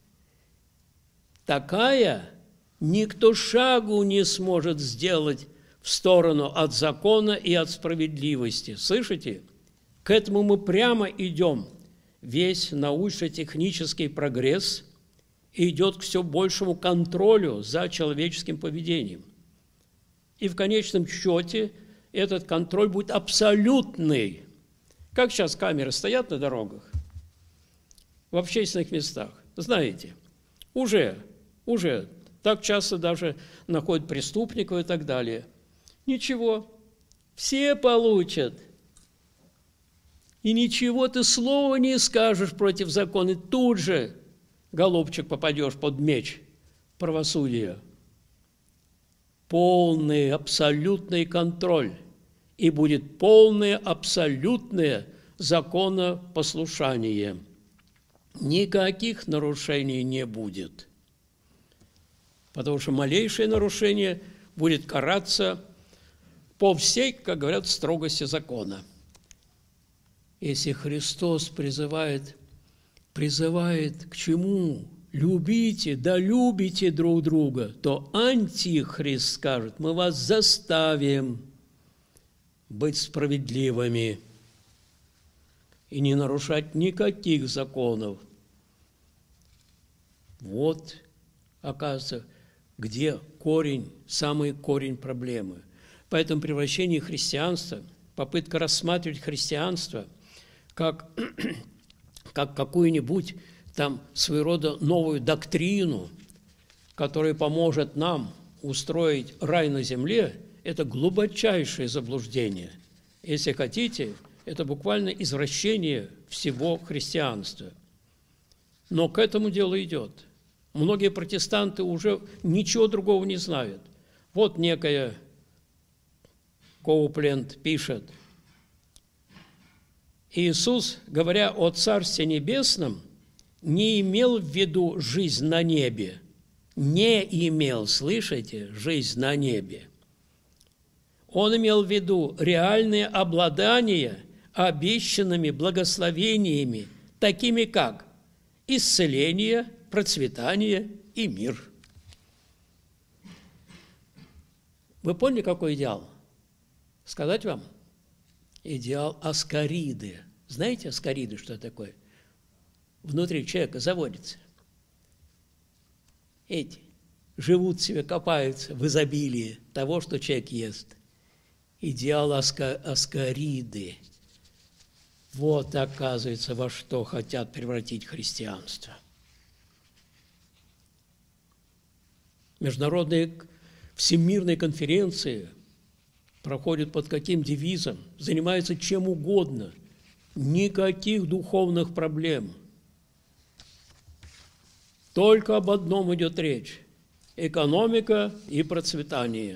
Такая, никто шагу не сможет сделать в сторону от закона и от справедливости. Слышите? К этому мы прямо идем. Весь научно-технический прогресс идет к все большему контролю за человеческим поведением. И в конечном счете этот контроль будет абсолютный. Как сейчас камеры стоят на дорогах, в общественных местах, знаете, уже, уже так часто даже находят преступников и так далее. Ничего, все получат. И ничего ты слова не скажешь против закона, и тут же, голубчик, попадешь под меч правосудия. Полный, абсолютный контроль. И будет полное, абсолютное законопослушание. Никаких нарушений не будет. Потому что малейшее нарушение будет караться по всей, как говорят, строгости закона. Если Христос призывает, призывает к чему? Любите, да любите друг друга, то антихрист скажет, мы вас заставим быть справедливыми и не нарушать никаких законов. Вот, оказывается, где корень, самый корень проблемы. Поэтому превращение христианства, попытка рассматривать христианство как как какую-нибудь там своего рода новую доктрину, которая поможет нам устроить рай на земле, это глубочайшее заблуждение. Если хотите, это буквально извращение всего христианства. Но к этому дело идет. Многие протестанты уже ничего другого не знают. Вот некая Коупленд пишет: Иисус, говоря о Царстве Небесном, не имел в виду жизнь на небе. Не имел, слышите, жизнь на небе. Он имел в виду реальное обладание обещанными благословениями, такими как исцеление, процветание и мир. Вы поняли, какой идеал? Сказать вам? Идеал аскариды. Знаете аскариды, что такое? Внутри человека заводится. Эти живут себе, копаются в изобилии того, что человек ест. Идеал аска, аскариды. Вот, оказывается, во что хотят превратить христианство. Международные всемирные конференции проходят под каким девизом? Занимаются чем угодно. Никаких духовных проблем. Только об одном идет речь – экономика и процветание.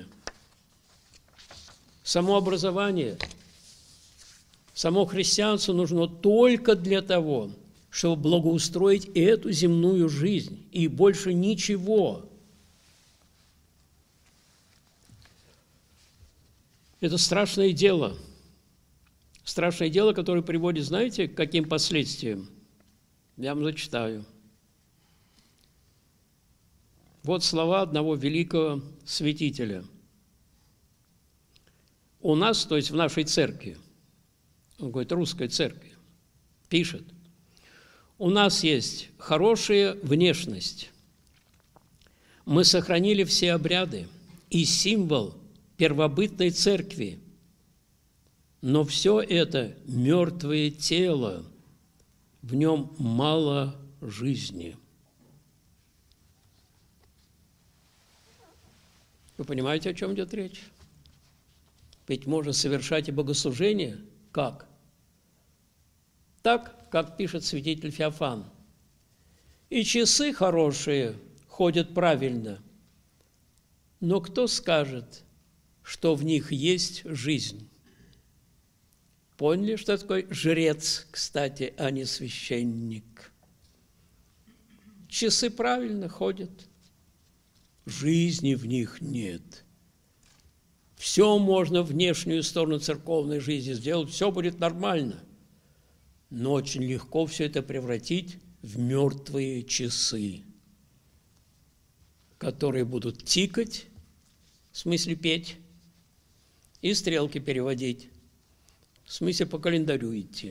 Само образование, само христианство нужно только для того, чтобы благоустроить эту земную жизнь, и больше ничего. Это страшное дело. Страшное дело, которое приводит, знаете, к каким последствиям? Я вам зачитаю. Вот слова одного великого святителя. У нас, то есть в нашей церкви, он говорит, русской церкви, пишет: у нас есть хорошая внешность. Мы сохранили все обряды и символ первобытной церкви. Но все это мертвое тело, в нем мало жизни. Вы понимаете, о чем идет речь? Ведь можно совершать и богослужение как? Так, как пишет святитель Феофан. И часы хорошие ходят правильно, но кто скажет, что в них есть жизнь? Поняли, что такое жрец, кстати, а не священник? Часы правильно ходят, жизни в них нет. Все можно внешнюю сторону церковной жизни сделать, все будет нормально. Но очень легко все это превратить в мертвые часы, которые будут тикать, в смысле петь, и стрелки переводить, в смысле по календарю идти.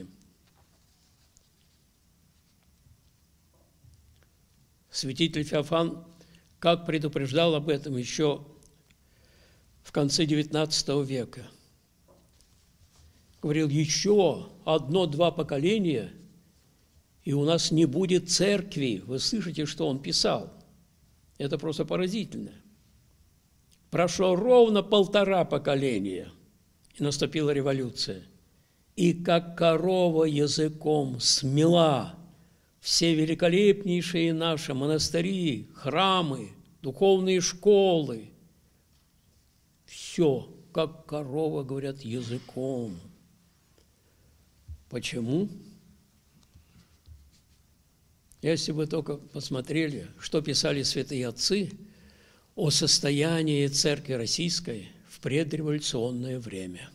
Святитель Феофан как предупреждал об этом еще в конце девятнадцатого века. Говорил, еще одно-два поколения, и у нас не будет церкви. Вы слышите, что он писал? Это просто поразительно. Прошло ровно полтора поколения, и наступила революция. И как корова языком смела все великолепнейшие наши монастыри, храмы, духовные школы. Все, как корова, говорят, языком. Почему? Если вы только посмотрели, что писали святые отцы о состоянии церкви российской в предреволюционное время.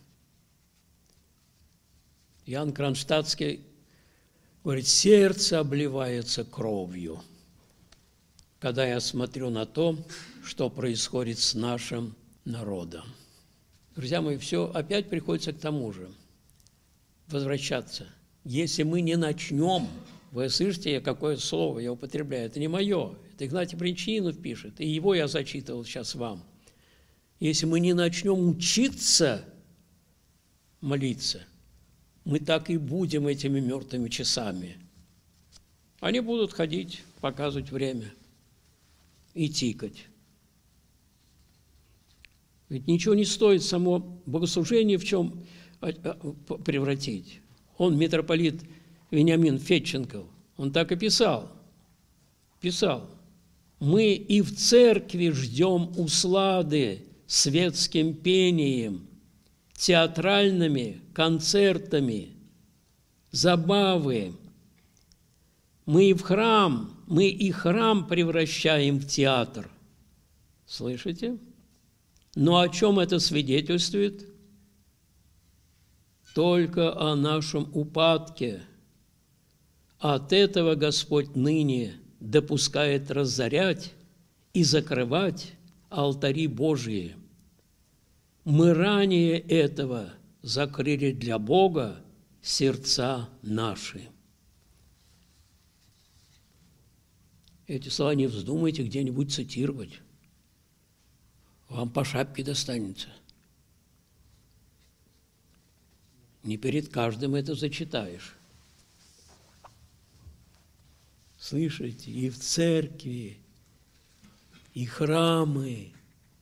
Иоанн Кронштадтский говорит, сердце обливается кровью, когда я смотрю на то, что происходит с нашим народом. Друзья мои, все опять приходится к тому же. Возвращаться. Если мы не начнем, вы слышите, какое слово я употребляю, это не мое, это Игнатий Бринчанинов пишет, и его я зачитывал сейчас вам. Если мы не начнем учиться молиться, мы так и будем этими мертвыми часами. Они будут ходить, показывать время и тикать. Ведь ничего не стоит само богослужение в чем превратить. Он, митрополит Вениамин Федченков, он так и писал. Писал: «Мы и в церкви ждем услады светским пением, театральными концертами, забавы. Мы и в храм, мы и храм превращаем в театр». Слышите? Но о чем это свидетельствует? Только о нашем упадке. От этого Господь ныне допускает разорять и закрывать алтари Божьи. Мы ранее этого закрыли для Бога сердца наши. Эти слова не вздумайте где-нибудь цитировать. Вам по шапке достанется. Не перед каждым это зачитаешь. Слышите? И в церкви, и храмы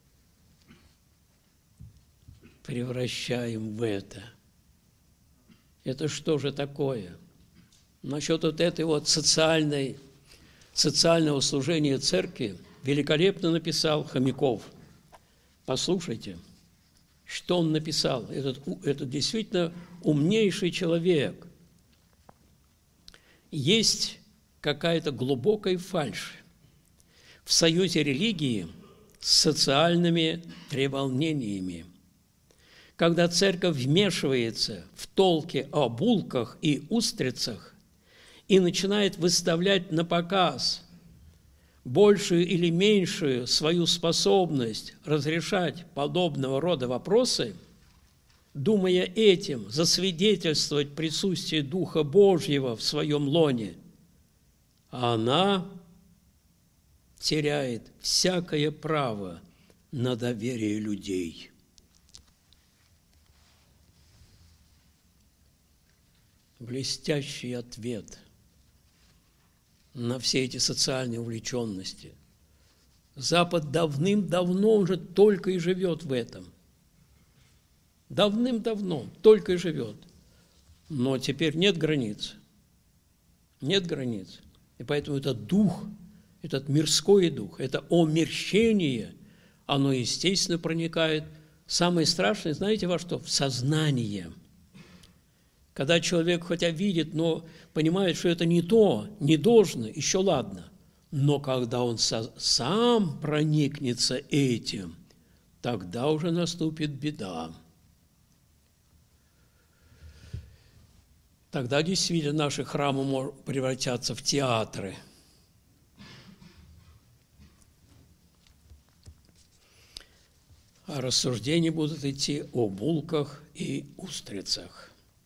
превращаем в это. Это что же такое? Насчет вот этой вот социальной, социального служения церкви великолепно написал Хомяков. Послушайте, что он написал. Этот, этот действительно умнейший человек. Есть какая-то глубокая фальшь в союзе религии с социальными треволнениями. Когда церковь вмешивается в толки о булках и устрицах и начинает выставлять на показ большую или меньшую свою способность разрешать подобного рода вопросы, думая этим засвидетельствовать присутствие Духа Божьего в своем лоне, она теряет всякое право на доверие людей. Блестящий ответ на все эти социальные увлеченности. Запад давным-давно уже только и живет в этом. Давным-давно только и живет. Но теперь нет границ. Нет границ. И поэтому этот дух, этот мирской дух, это омерщение, оно, естественно, проникает. Самое страшное, знаете во что? В сознание. Когда человек хотя видит, но понимает, что это не то, не должно, еще ладно. Но когда он со- сам проникнется этим, тогда уже наступит беда. Тогда действительно наши храмы могут превратятся в театры. А рассуждения будут идти о булках и устрицах.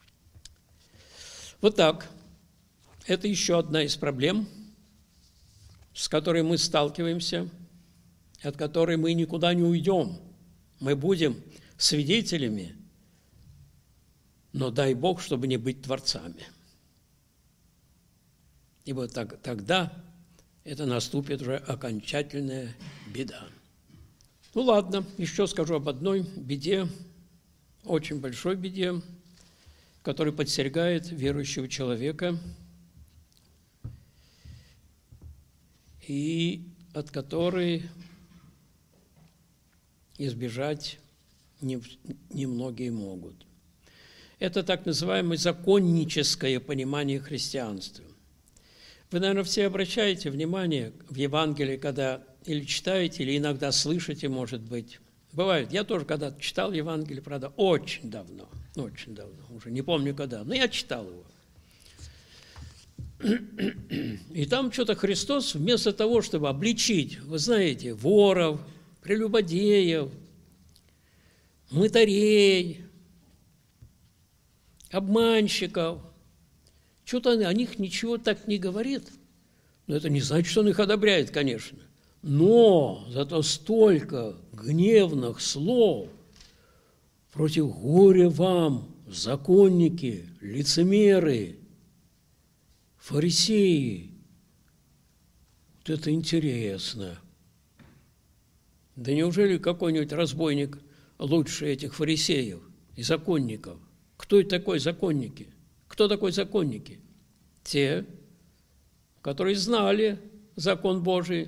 Вот так. Это еще одна из проблем, с которой мы сталкиваемся, от которой мы никуда не уйдем. Мы будем свидетелями, но дай Бог, чтобы не быть творцами. Ибо так, тогда это наступит уже окончательная беда. Ну ладно, еще скажу об одной беде, очень большой беде, который подстерегает верующего человека и от которой избежать немногие могут. Это так называемое законническое понимание христианства. Вы, наверное, все обращаете внимание в Евангелии, когда или читаете, или иногда слышите, может быть. Бывает. Я тоже когда-то читал Евангелие, правда, очень давно, очень давно, уже не помню когда, но я читал его. И там что-то Христос вместо того, чтобы обличить, вы знаете, воров, прелюбодеев, мытарей, обманщиков, что-то о них ничего так не говорит. Но это не значит, что он их одобряет, конечно. Но зато столько гневных слов против горя вам, законники, лицемеры, фарисеи, Вот это интересно. Да неужели какой-нибудь разбойник лучше этих фарисеев и законников? Кто это такой законники? Кто такой законники? Те, которые знали закон Божий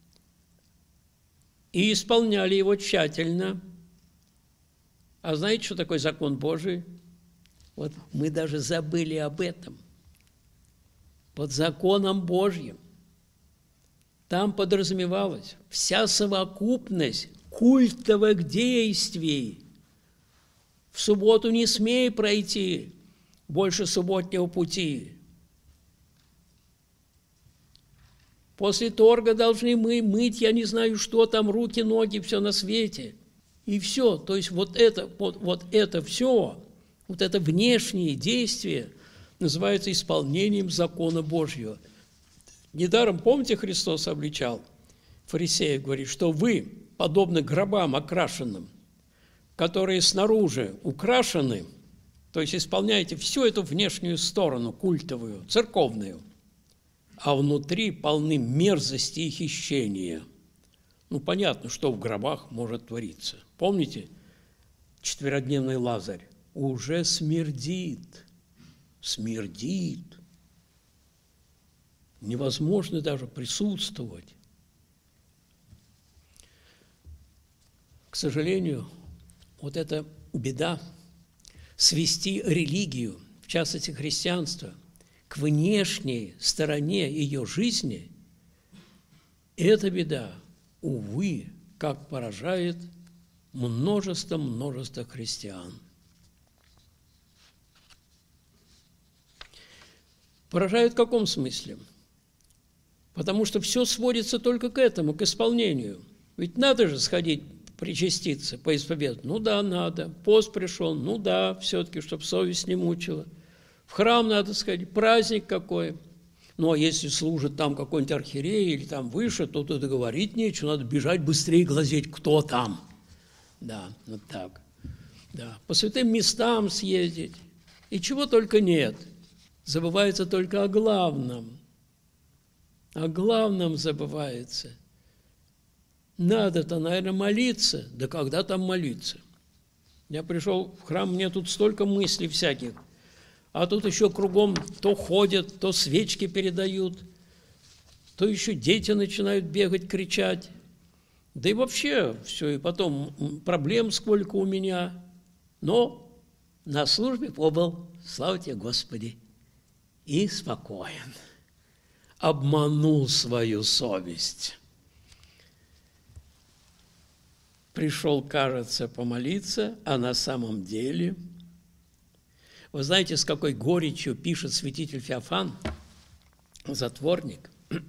и исполняли его тщательно. А знаете, что такое закон Божий? Вот мы даже забыли об этом. Под законом Божьим там подразумевалась вся совокупность культовых действий. В субботу не смей пройти больше субботнего пути. После торга должны мы мыть, я не знаю, что там, руки, ноги, все на свете. И все. То есть вот это, вот, вот это все, вот это внешние действия называется исполнением закона Божьего. Недаром, помните, Христос обличал фарисеев, говорит, что вы, подобны гробам окрашенным, которые снаружи украшены, то есть исполняете всю эту внешнюю сторону, культовую, церковную, а внутри полны мерзости и хищения. Ну, понятно, что в гробах может твориться. Помните, четверодневный Лазарь уже смердит, смердит. Невозможно даже присутствовать. К сожалению, вот эта беда свести религию, в частности христианство, к внешней стороне ее жизни, эта беда, увы, как поражает множество-множество христиан. Поражает в каком смысле? Потому что все сводится только к этому, к исполнению. Ведь надо же сходить причаститься, поисповедовать. Ну да, надо. Пост пришел, ну да, все-таки, чтобы совесть не мучила. В храм надо сходить, праздник какой. Ну, а если служит там какой-нибудь архиерей или там выше, то тут и говорить нечего, надо бежать быстрее глазеть, кто там. Да, вот так. Да. По святым местам съездить. И чего только нет. Забывается только о главном. О главном забывается. Надо-то, наверное, молиться. Да когда там молиться? Я пришел в храм, мне тут столько мыслей всяких. А тут еще кругом то ходят, то свечки передают, то еще дети начинают бегать, кричать. Да и вообще все, и потом проблем сколько у меня. Но на службе побыл, слава тебе, Господи, и спокоен. Обманул свою совесть. Пришел, кажется, помолиться, а на самом деле... Вы знаете, с какой горечью пишет святитель Феофан, затворник,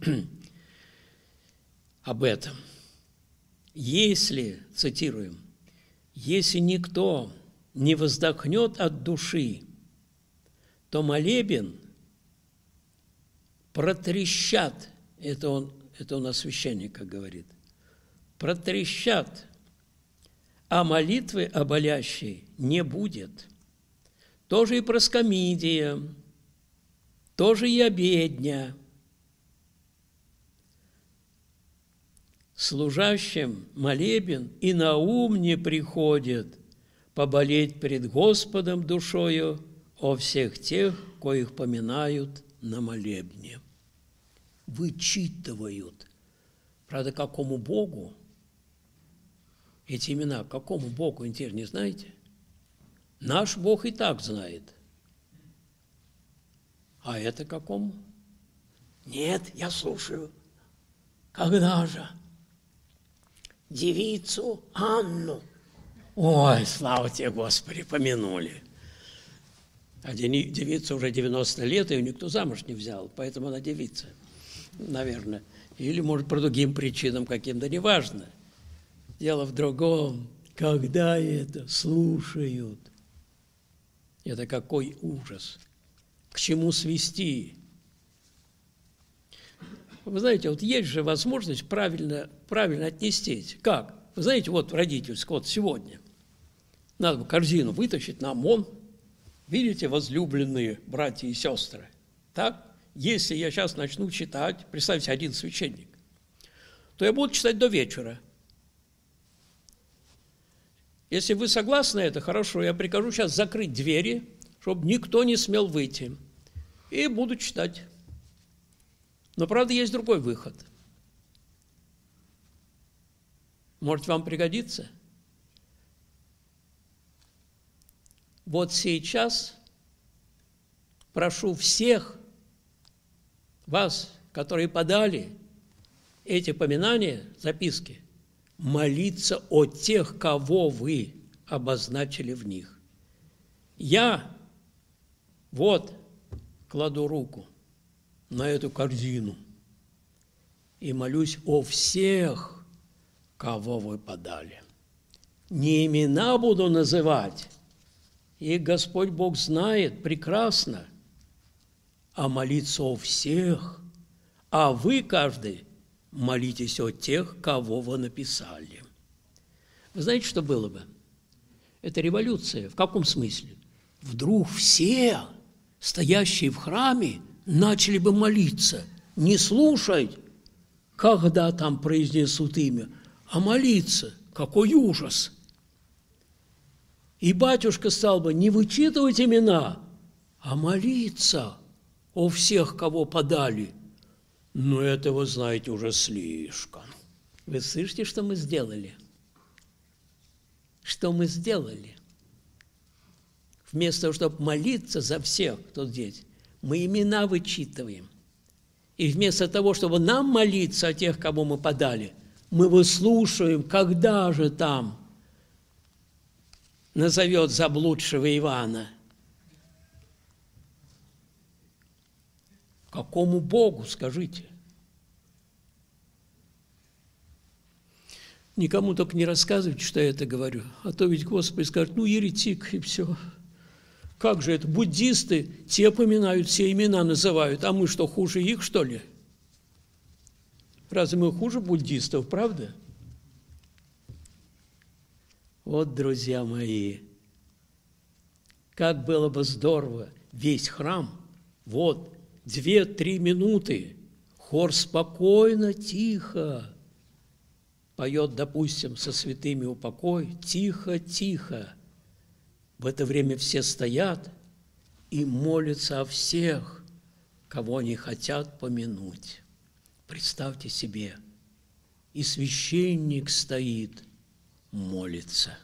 об этом. Если, цитируем, если никто не воздохнет от души, то молебен протрещат, это он, это у нас священник, как говорит, протрещат, а молитвы о болящей не будет. Тоже и проскомидия, тоже и обедня. Служащим молебен и на ум не приходит поболеть пред Господом душою о всех тех, коих поминают на молебне. Вычитывают. Правда, какому Богу? Эти имена, какому Богу, интересно, не знаете? Наш Бог и так знает. А это какому? Нет, я слушаю. Когда же? Девицу Анну. Ой, слава тебе, Господи, помянули. А девица уже девяносто лет, ее никто замуж не взял, поэтому она девица, наверное. Или, может, по другим причинам каким-то, неважно. Дело в другом, когда это слушают. Это какой ужас! К чему свести? Вы знаете, вот есть же возможность правильно, правильно отнестись. Как? Вы знаете, вот родительское, вот сегодня. Надо бы корзину вытащить на ОМОН. Видите, возлюбленные братья и сестры? Так? Если я сейчас начну читать, представьте, один священник. то я буду читать до вечера. Если вы согласны, это хорошо, я прикажу сейчас закрыть двери, чтобы никто не смел выйти. И буду читать. Но, правда, есть другой выход. Может, вам пригодится? Вот сейчас прошу всех вас, которые подали эти поминания, записки, молиться о тех, кого вы обозначили в них. Я вот кладу руку на эту корзину и молюсь о всех, кого вы подали. Не имена буду называть, их Господь Бог знает прекрасно, а молиться о всех, а вы, каждый, молитесь о тех, кого вы написали. Вы знаете, что было бы? Это революция. В каком смысле? Вдруг все, стоящие в храме, начали бы молиться, не слушать, когда там произнесут имя, а молиться. Какой ужас! И батюшка стал бы не вычитывать имена, а молиться о всех, кого подали. Но это, вы знаете, уже слишком. Вы слышите, что мы сделали? Что мы сделали? Вместо того, чтобы молиться за всех, кто здесь, мы имена вычитываем. И вместо того, чтобы нам молиться о тех, кого мы подали, мы выслушиваем, когда же там назовет заблудшего Ивана. Какому Богу, скажите? Никому только не рассказывайте, что я это говорю, а то ведь Господи скажет, ну, еретик, и все. Как же это? Буддисты, те поминают, все имена называют, а мы что, хуже их, что ли? Разве мы хуже буддистов, правда? Вот, друзья мои, как было бы здорово, весь храм, вот, две-три минуты, хор спокойно, тихо поет, допустим, со святыми упокой, тихо, тихо. В это время все стоят и молятся о всех, кого они хотят помянуть. Представьте себе, и священник стоит, молится.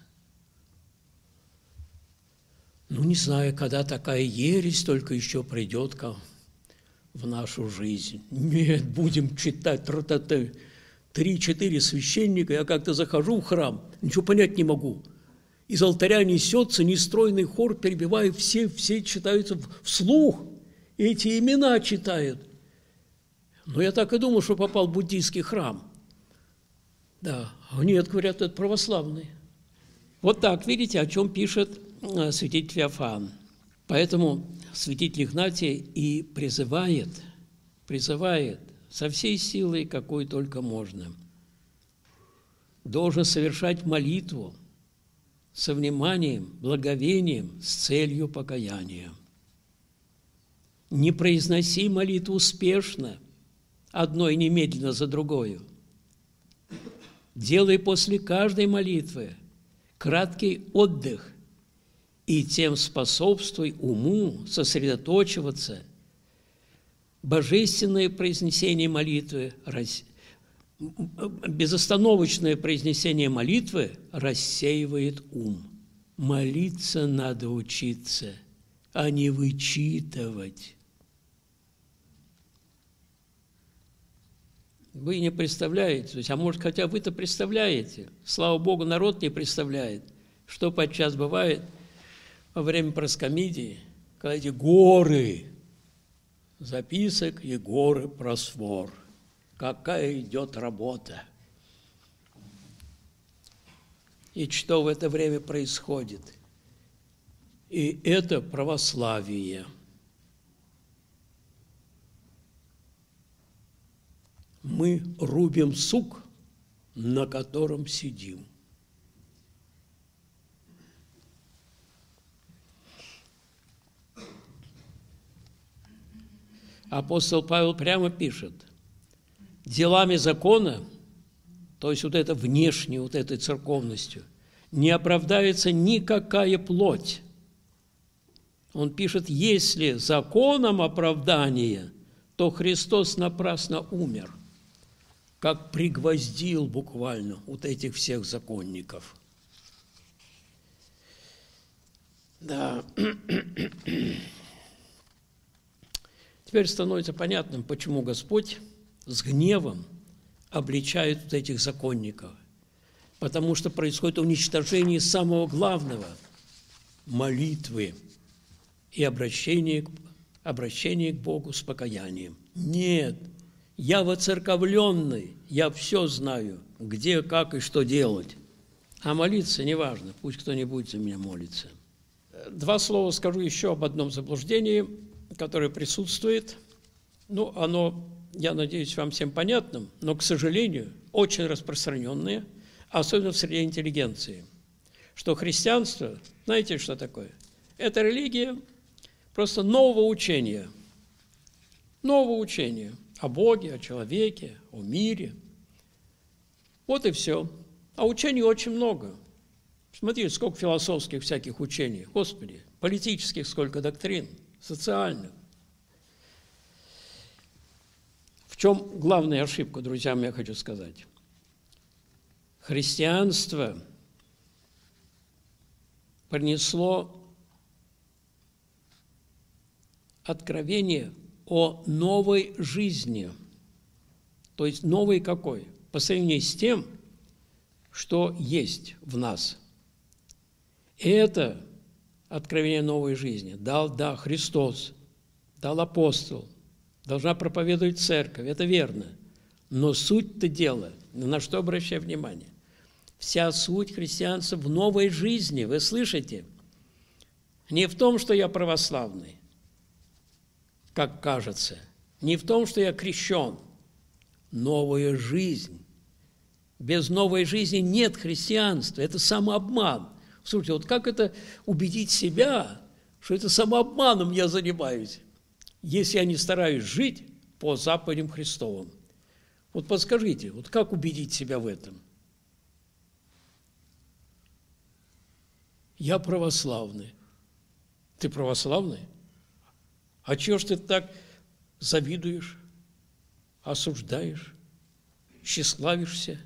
Ну, не знаю, когда такая ересь только еще придет в нашу жизнь. Нет, будем читать тра-та-та. Три-четыре священника, я как-то захожу в храм, ничего понять не могу. Из алтаря несется нестройный хор, перебивая, все, все читаются вслух, и эти имена читают. Но я так и думал, что попал в буддийский храм. Да, а нет, говорят, это православный. Вот так, видите, о чем пишет святитель Иофан. Поэтому святитель Игнатий и призывает, призывает со всей силой, какой только можно. Должен совершать молитву со вниманием, благовением, с целью покаяния. Не произноси молитву успешно, одной немедленно за другою. Делай после каждой молитвы краткий отдых и тем способствуй уму сосредоточиваться. Божественное произнесение молитвы, безостановочное произнесение молитвы рассеивает ум. Молиться надо учиться, а не вычитывать. Вы не представляете, а может, хотя вы-то представляете, слава Богу, народ не представляет, что подчас бывает во время проскомидии, когда эти горы записок и горы просвор. Какая идет работа. И что в это время происходит? И это православие. Мы рубим сук, на котором сидим. Апостол Павел прямо пишет: делами закона то есть вот это внешнее, вот этой церковностью, не оправдается никакая плоть. Он пишет, если законом оправдания, то Христос напрасно умер, как пригвоздил буквально вот этих всех законников. Да. Теперь становится понятным, почему Господь с гневом обличает вот этих законников. Потому что происходит уничтожение самого главного – молитвы и обращение, обращение к Богу с покаянием. Нет, я воцерковленный, я все знаю, где, как и что делать. А молиться неважно, пусть кто-нибудь за меня молится. Два слова скажу еще об одном заблуждении, которое присутствует. Ну, оно, я надеюсь, вам всем понятно, но, к сожалению, очень распространенное, особенно в среде интеллигенции, что христианство, знаете, что такое? Это религия просто нового учения, нового учения о Боге, о человеке, о мире. Вот и все. А учений очень много. Смотрите, сколько философских всяких учений, Господи, политических сколько доктрин, социальных. В чем главная ошибка, друзья мои, я хочу сказать? Христианство принесло откровение о новой жизни, то есть новой какой? По сравнению с тем, что есть в нас. И это откровение новой жизни дал, да, Христос, дал апостол, должна проповедовать церковь, это верно. Но суть-то дела, на что обращаю внимание? Вся суть христианства в новой жизни, вы слышите? Не в том, что я православный, как кажется, не в том, что я крещен. Новая жизнь. Без новой жизни нет христианства, это самообман. Слушайте, вот как это убедить себя, что это самообманом я занимаюсь, если я не стараюсь жить по заповедям Христовым? Вот подскажите, вот как убедить себя в этом? Я православный. Ты православный? А чего ж ты так завидуешь, осуждаешь, тщеславишься,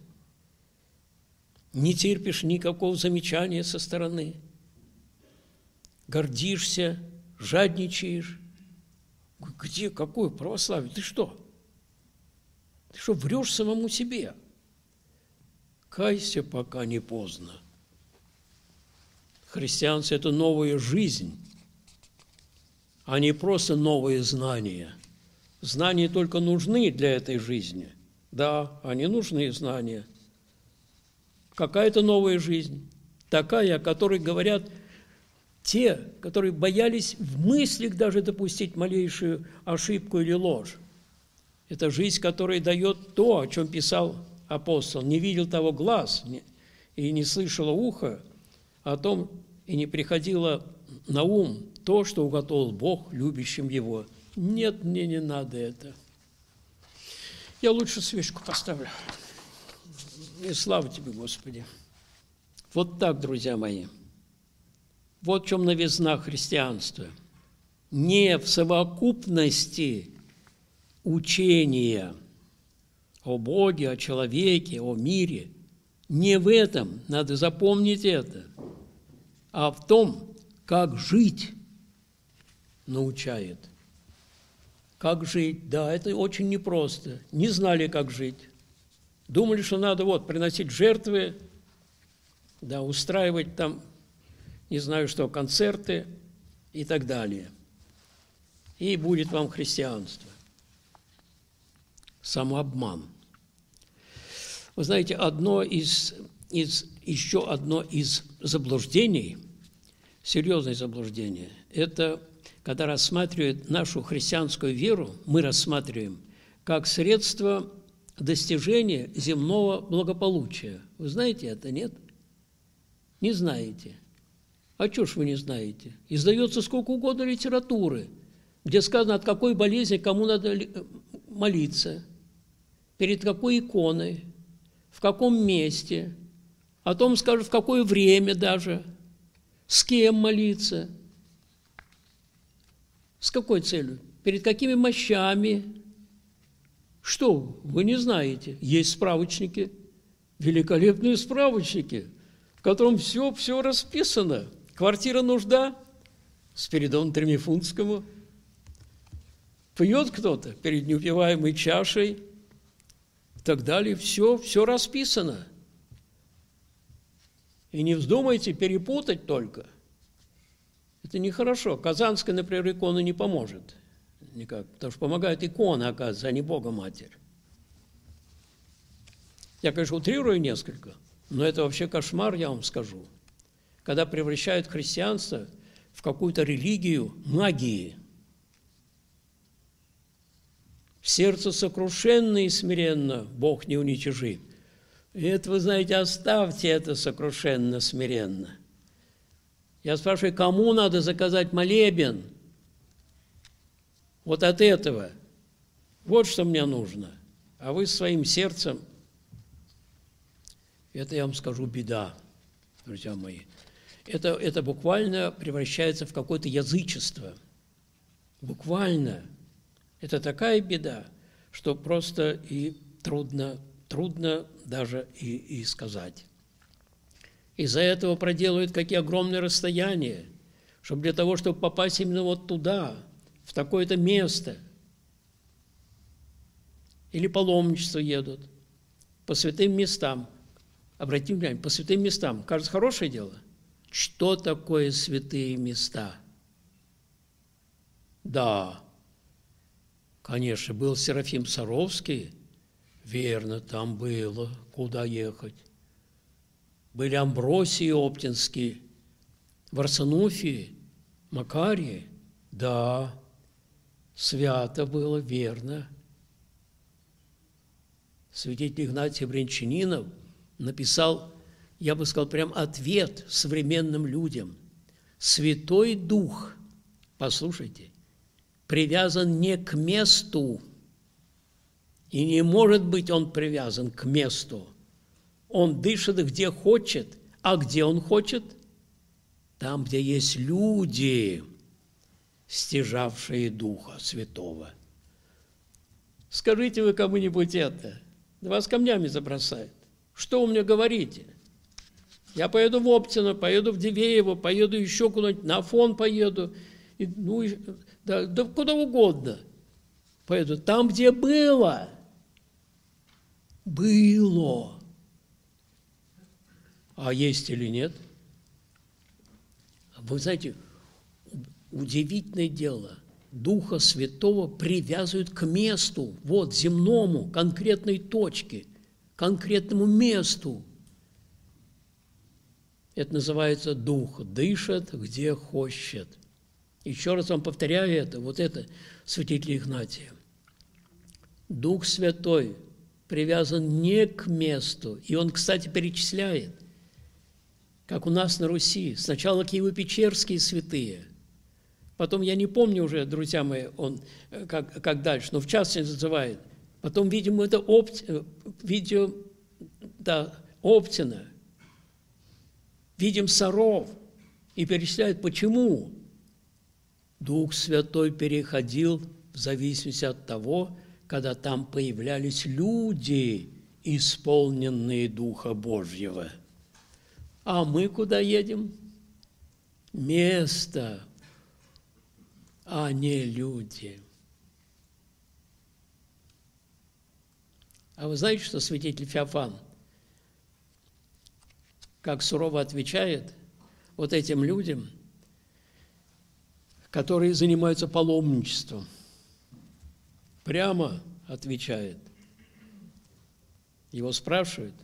не терпишь никакого замечания со стороны, гордишься, жадничаешь? Где, какое православие? Ты что? Ты что, врешь самому себе? Кайся, пока не поздно. Христианство – это новая жизнь, а не просто новые знания. Знания только нужны для этой жизни. Да, они нужны, знания. Какая-то новая жизнь, такая, о которой говорят те, которые боялись в мыслях даже допустить малейшую ошибку или ложь. Это жизнь, которая дает то, о чем писал апостол. Не видел того глаз и не слышало ухо о том, и не приходило на ум то, что уготовил Бог любящим его. Нет, мне не надо это. Я лучше свечку поставлю. И слава Тебе, Господи. Вот так, друзья мои. Вот в чем новизна христианства. Не в совокупности учения о Боге, о человеке, о мире. Не в этом, надо запомнить это, а в том, как жить научает. Как жить? Да, это очень непросто. Не знали, как жить. Думали, что надо вот приносить жертвы, да, устраивать там, не знаю что, концерты и так далее. И будет вам христианство. Самообман. Вы знаете, одно из, из, еще одно из заблуждений, серьезное заблуждение, это когда рассматривают нашу христианскую веру, мы рассматриваем как средство достижения земного благополучия. Вы знаете это, нет? Не знаете. А чего ж вы не знаете? Издается сколько угодно литературы, где сказано, от какой болезни кому надо молиться, перед какой иконой, в каком месте, о том скажет, в какое время даже, с кем молиться, с какой целью, перед какими мощами. Что, вы не знаете? Есть справочники, великолепные справочники, в котором все, все расписано. Квартира нужда, Спиридону Тремифунтскому. Пьет кто-то перед неупиваемой чашей и так далее. Все, все расписано. И не вздумайте перепутать только. Это нехорошо. Казанская, например, икона не поможет никак, потому что помогает икона, оказывается, а не Бога-Матерь. Я, конечно, утрирую несколько, но это вообще кошмар, я вам скажу. Когда превращают христианство в какую-то религию магии. Сердце сокрушенно и смиренно Бог не уничижит. И это, вы знаете, оставьте это сокрушенно, смиренно. Я спрашиваю, кому надо заказать молебен? Вот от этого. Вот что мне нужно. А вы своим сердцем, это, я вам скажу, беда, друзья мои. Это, это буквально превращается в какое-то язычество. Буквально. Это такая беда, что просто и трудно, трудно даже и, и сказать. Из-за этого проделывают какие огромные расстояния, чтобы для того, чтобы попасть именно вот туда, в такое-то место. Или паломничество едут по святым местам. Обратим внимание, по святым местам. Кажется, хорошее дело. Что такое святые места? Да, конечно, был Серафим Саровский, верно, там было, куда ехать. Были Амбросий Оптинский, Варсонофий, Макарий, да, свято было, верно. Святитель Игнатий Брянчанинов написал, я бы сказал, прям ответ современным людям. Святой Дух, послушайте, привязан не к месту, и не может быть он привязан к месту. Он дышит где хочет, а где он хочет? Там, где есть люди, стяжавшие Духа Святого. Скажите вы кому-нибудь это, вас камнями забросают. Что вы мне говорите? Я поеду в Оптино, поеду в Дивеево, поеду еще куда-нибудь, на Афон поеду, и, ну, да, да куда угодно поеду. Там, где было, было. А есть или нет? Вы знаете, удивительное дело. Духа Святого привязывают к месту, вот, земному, конкретной точке, конкретному месту. Это называется «Дух дышит, где хочет». Еще раз вам повторяю это, вот это святитель Игнатия. Дух Святой привязан не к месту, и он, кстати, перечисляет, как у нас на Руси, сначала Киево-Печерские святые, потом, я не помню уже, друзья мои, он как, как дальше, но в частности называет, потом, видимо, это Опт, видео, да, Оптина, видим Саров, и перечисляет, почему Дух Святой переходил в зависимости от того, когда там появлялись люди, исполненные Духа Божьего. А мы куда едем? Место, а не люди. А вы знаете, что святитель Феофан, как сурово отвечает вот этим людям, которые занимаются паломничеством? Прямо отвечает. Его спрашивают.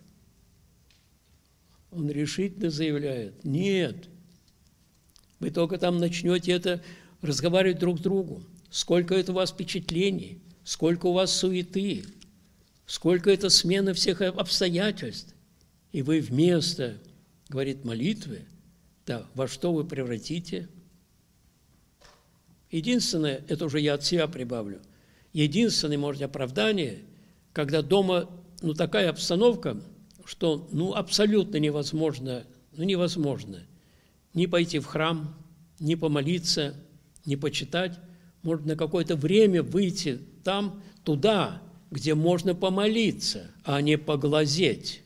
Он решительно заявляет: нет, вы только там начнете это разговаривать друг с другом. Сколько это у вас впечатлений, сколько у вас суеты, сколько это смена всех обстоятельств. И вы вместо, говорит, молитвы, да, во что вы превратите? Единственное, это уже я от себя прибавлю, единственное, может, оправдание, когда дома, ну, такая обстановка, что ну, абсолютно невозможно, ну, невозможно ни пойти в храм, ни помолиться, ни почитать. Может, на какое-то время выйти там, туда, где можно помолиться, а не поглазеть.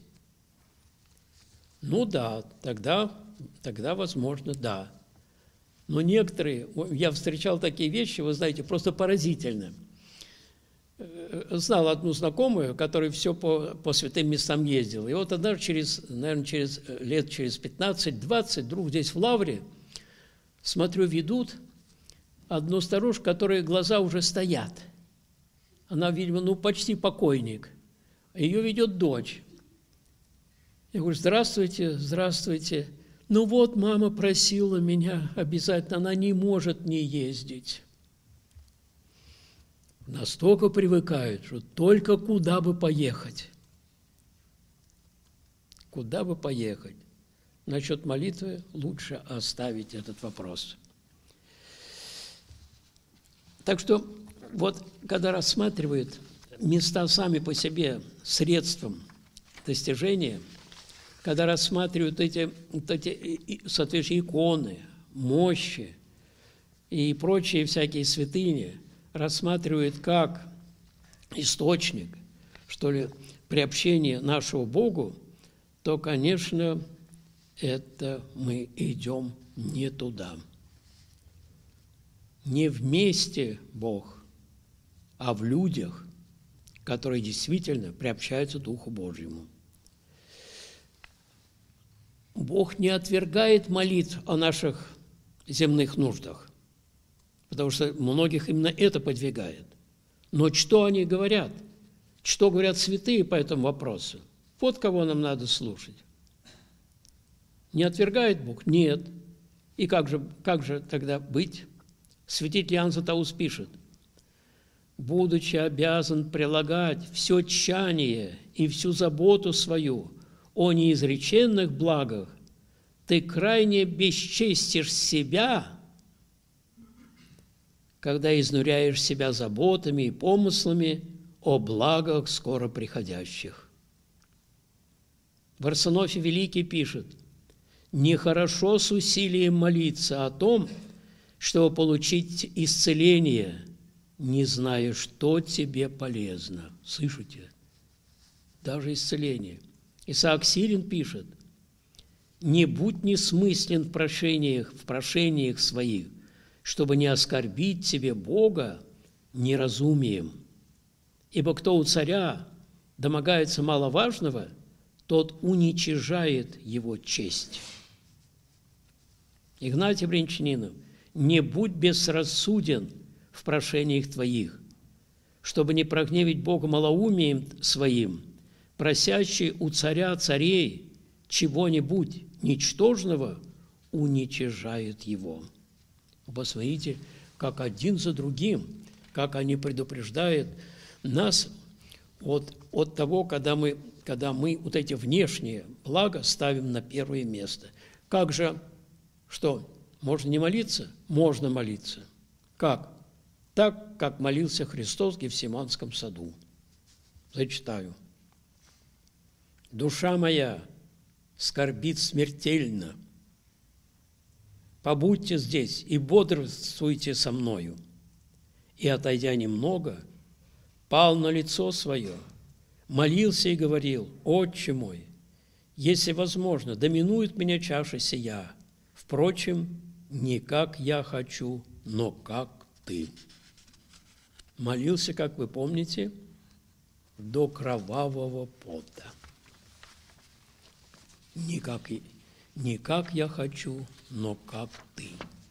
Ну да, тогда, тогда возможно, да. Но некоторые, я встречал такие вещи, вы знаете, просто поразительно. Знал одну знакомую, которая все по, по святым местам ездила. И вот однажды, через, наверное, через лет через пятнадцать-двадцать, вдруг здесь в Лавре, смотрю, ведут одну старушку, которой глаза уже стоят. Она, видимо, ну, почти покойник. Ее ведет дочь. Я говорю, здравствуйте, здравствуйте. Ну вот, мама просила меня обязательно, она не может не ездить. Настолько привыкают, что только куда бы поехать. Куда бы поехать. Насчет молитвы лучше оставить этот вопрос. Так что, вот, когда рассматривают места сами по себе средством достижения, когда рассматривают эти, вот эти соответствующие иконы, мощи и прочие всякие святыни, рассматривают как источник, что ли, приобщения нашего Богу, то, конечно, это мы идем не туда. Не вместе Бог, а в людях, которые действительно приобщаются Духу Божьему. Бог не отвергает молитв о наших земных нуждах, потому что многих именно это подвигает. Но что они говорят? Что говорят святые по этому вопросу? Вот кого нам надо слушать. Не отвергает Бог? Нет. И как же, как же тогда быть? Святитель Иоанн Златоуст пишет: «Будучи обязан прилагать все тщание и всю заботу свою о неизреченных благах, ты крайне бесчестишь себя, когда изнуряешь себя заботами и помыслами о благах скоро приходящих». Варсонофий Великий пишет: «Нехорошо с усилием молиться о том, чтобы получить исцеление, не зная, что тебе полезно». Слышите? Даже исцеление. Исаак Сирин пишет: «Не будь несмыслен в прошениях, в прошениях своих, чтобы не оскорбить тебе Бога неразумием. Ибо кто у царя домогается маловажного, тот уничижает его честь». Игнатий Брянчанинов: «Не будь безрассуден в прошениях твоих, чтобы не прогневить Бога малоумием своим, просящий у царя царей чего-нибудь ничтожного уничижает его». Посмотрите, как один за другим, как они предупреждают нас от, от того, когда мы, когда мы вот эти внешние блага ставим на первое место. Как же, что, можно не молиться? Можно молиться. Как? Так, как молился Христос в Гефсиманском саду. Зачитаю. «Душа моя скорбит смертельно. Побудьте здесь и бодрствуйте со мною». И, отойдя немного, пал на лицо свое, молился и говорил: «Отче мой, если возможно, доминует меня чаша сия. Впрочем, не как я хочу, но как ты». Молился, как вы помните, до кровавого пота. Не как, не как я хочу, но как ты.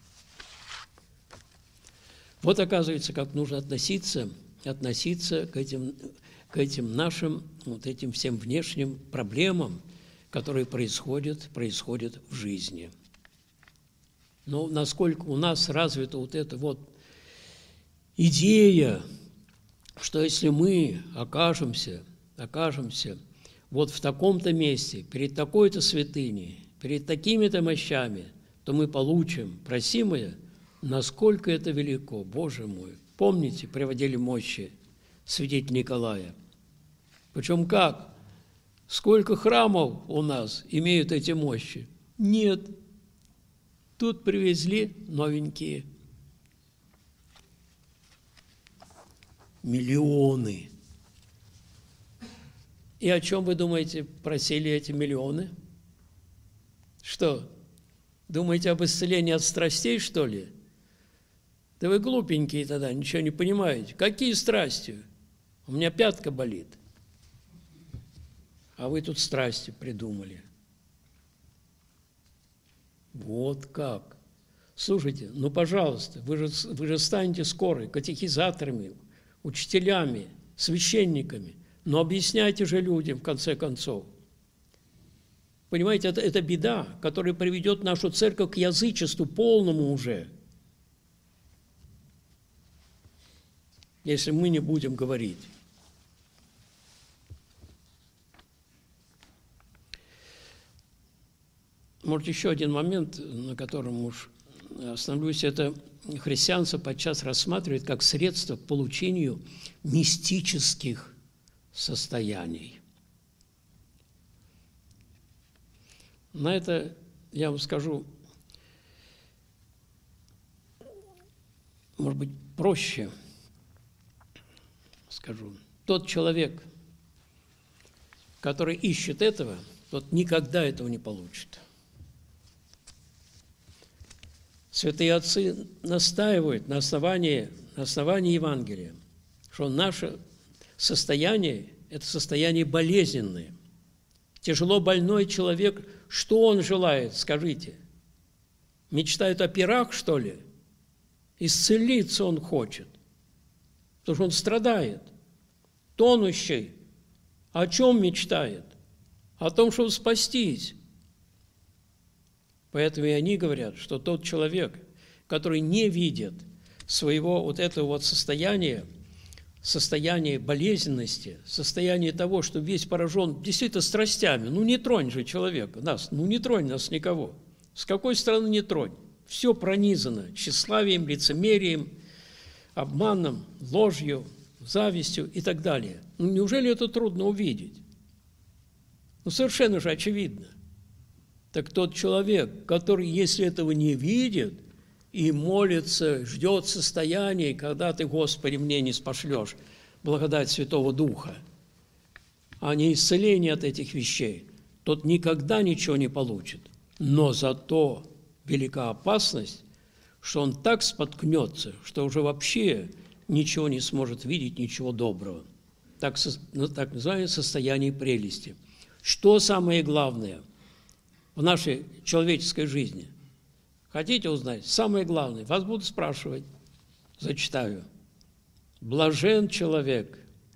Вот, оказывается, как нужно относиться, относиться к этим, к этим нашим, вот этим всем внешним проблемам, которые происходят, происходят в жизни. Но насколько у нас развита вот эта вот идея, что если мы окажемся, окажемся вот в таком-то месте, перед такой-то святыней, перед такими-то мощами, то мы получим просимое, насколько это велико, Боже мой. Помните, приводили мощи святителя Николая? Причем как? Сколько храмов у нас имеют эти мощи? Нет. Тут привезли новенькие. Миллионы. И о чем, вы думаете, просили эти миллионы? Что? Думаете об исцелении от страстей, что ли? Да вы глупенькие тогда, ничего не понимаете. Какие страсти? У меня пятка болит. А вы тут страсти придумали. Вот как. Слушайте, ну, пожалуйста, вы же, вы же станете скоро катехизаторами, учителями, священниками. Но объясняйте же людям, в конце концов. Понимаете, это, это беда, которая приведет нашу церковь к язычеству полному уже. Если мы не будем говорить. Может, еще один момент, на котором уж остановлюсь, это христианство подчас рассматривает как средство к получению мистических состояний. На это я вам скажу, может быть, проще скажу. Тот человек, который ищет этого, тот никогда этого не получит. Святые отцы настаивают на основании, на основании Евангелия, что наше состояние – это состояние болезненное. Тяжело больной человек, что он желает, скажите? Мечтает о пирах, что ли? Исцелиться он хочет, потому что он страдает. Тонущий о чем мечтает? О том, чтобы спастись. Поэтому и они говорят, что тот человек, который не видит своего вот этого вот состояния, состояние болезненности, состояние того, что весь поражен действительно страстями. Ну, не тронь же человека, нас, ну, не тронь нас никого. С какой стороны не тронь? Все пронизано тщеславием, лицемерием, обманом, ложью, завистью и так далее. Ну, неужели это трудно увидеть? Ну, совершенно же очевидно. Так тот человек, который, если этого не видит, и молится, ждет состояния, когда ты, Господи, мне не спошлешь благодать Святого Духа, а не исцеление от этих вещей, тот никогда ничего не получит. Но зато велика опасность, что он так споткнется, что уже вообще ничего не сможет видеть, ничего доброго. Так, так называемое состояние прелести. Что самое главное в нашей человеческой жизни? Хотите узнать? Самое главное. Вас будут спрашивать. Зачитаю. Блажен человек,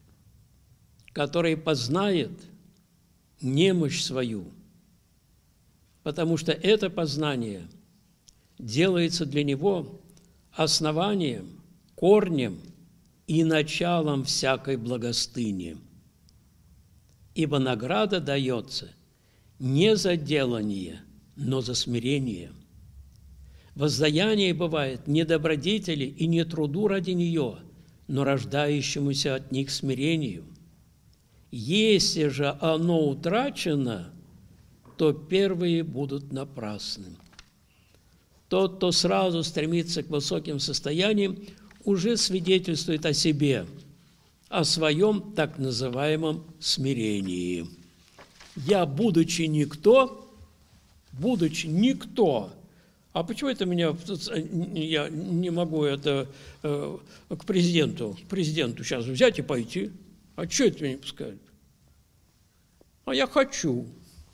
который познает немощь свою, потому что это познание делается для него основанием, корнем и началом всякой благостыни. Ибо награда дается не за делание, но за смирение. Воздаяние бывает не добродетели и не труду ради нее, но рождающемуся от них смирению. Если же оно утрачено, то первые будут напрасны. Тот, кто сразу стремится к высоким состояниям, уже свидетельствует о себе, о своем так называемом смирении. Я, будучи никто, будучи никто, а почему это меня, я не могу это э, к президенту, к президенту сейчас взять и пойти? А что это меня не пускают? А я хочу.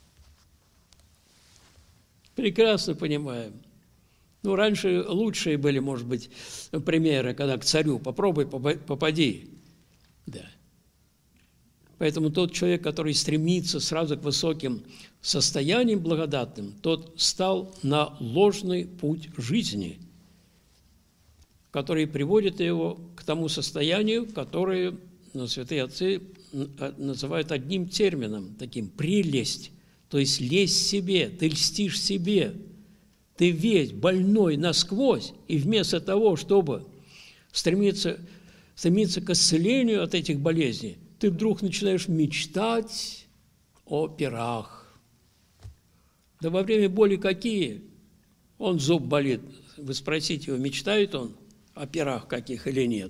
Прекрасно понимаем. Ну, раньше лучшие были, может быть, примеры, когда к царю попробуй, попади. Да. Поэтому тот человек, который стремится сразу к высоким состояниям благодатным, тот стал на ложный путь жизни, который приводит его к тому состоянию, которое ну, святые отцы называют одним термином, таким «прелесть», то есть лесть себе, ты льстишь себе, ты весь больной насквозь, и вместо того, чтобы стремиться, стремиться к исцелению от этих болезней, ты вдруг начинаешь мечтать о пирах. Да во время боли какие? Он зуб болит. Вы спросите его, мечтает он о пирах каких или нет?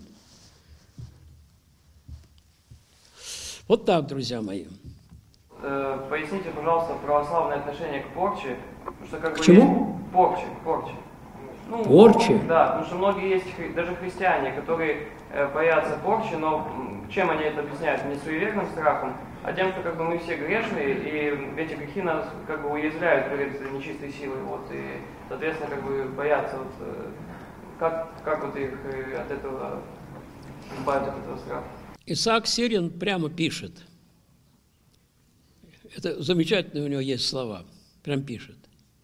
Вот так, друзья мои. Поясните, пожалуйста, православное отношение к порче. Что как к бы чему? Есть... Порче, порче. Ну, порче? Да, потому что многие есть, даже христиане, которые боятся порчи, но чем они это объясняют? Не суеверным страхом, а тем, что как бы мы все грешные, и эти грехи нас как бы уязвляют перед нечистой силой. Вот, и, соответственно, как бы боятся. Вот, как, как вот их от этого избавить от этого страха? Исаак Сирин прямо пишет. Это замечательные у него есть слова. Прям пишет.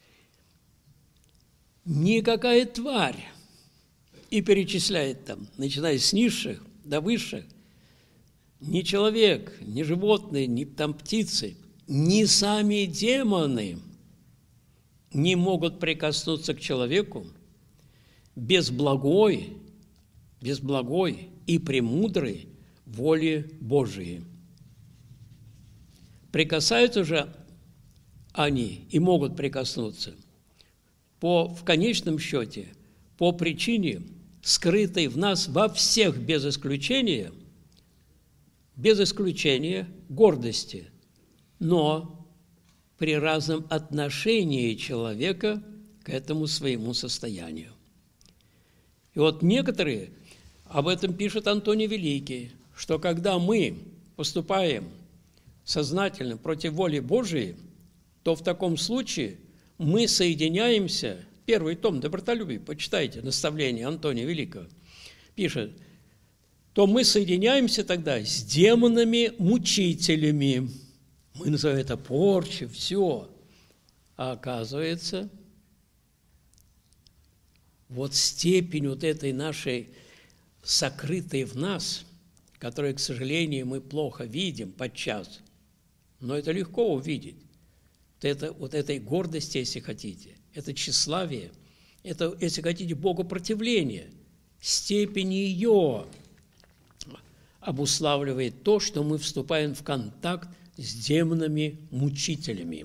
Никакая тварь, и перечисляет там, начиная с низших до высших, ни человек, ни животные, ни там птицы, ни сами демоны не могут прикоснуться к человеку без благой, без благой и премудрой воли Божией. Прикасаются же они и могут прикоснуться по, в конечном счете по причине, скрытой в нас во всех без исключения, без исключения гордости, но при разном отношении человека к этому своему состоянию. И вот некоторые, об этом пишет Антоний Великий, что когда мы поступаем сознательно против воли Божией, то в таком случае мы соединяемся, первый том «Добротолюбие», почитайте, наставление Антония Великого, пишет, то мы соединяемся тогда с демонами-мучителями. Мы называем это порчей, все. А оказывается, вот степень вот этой нашей сокрытой в нас, которую, к сожалению, мы плохо видим подчас, но это легко увидеть. Вот, это, вот этой гордости, если хотите, это тщеславие, это, если хотите, богопротивление, степень ее обуславливает то, что мы вступаем в контакт с демонами-мучителями.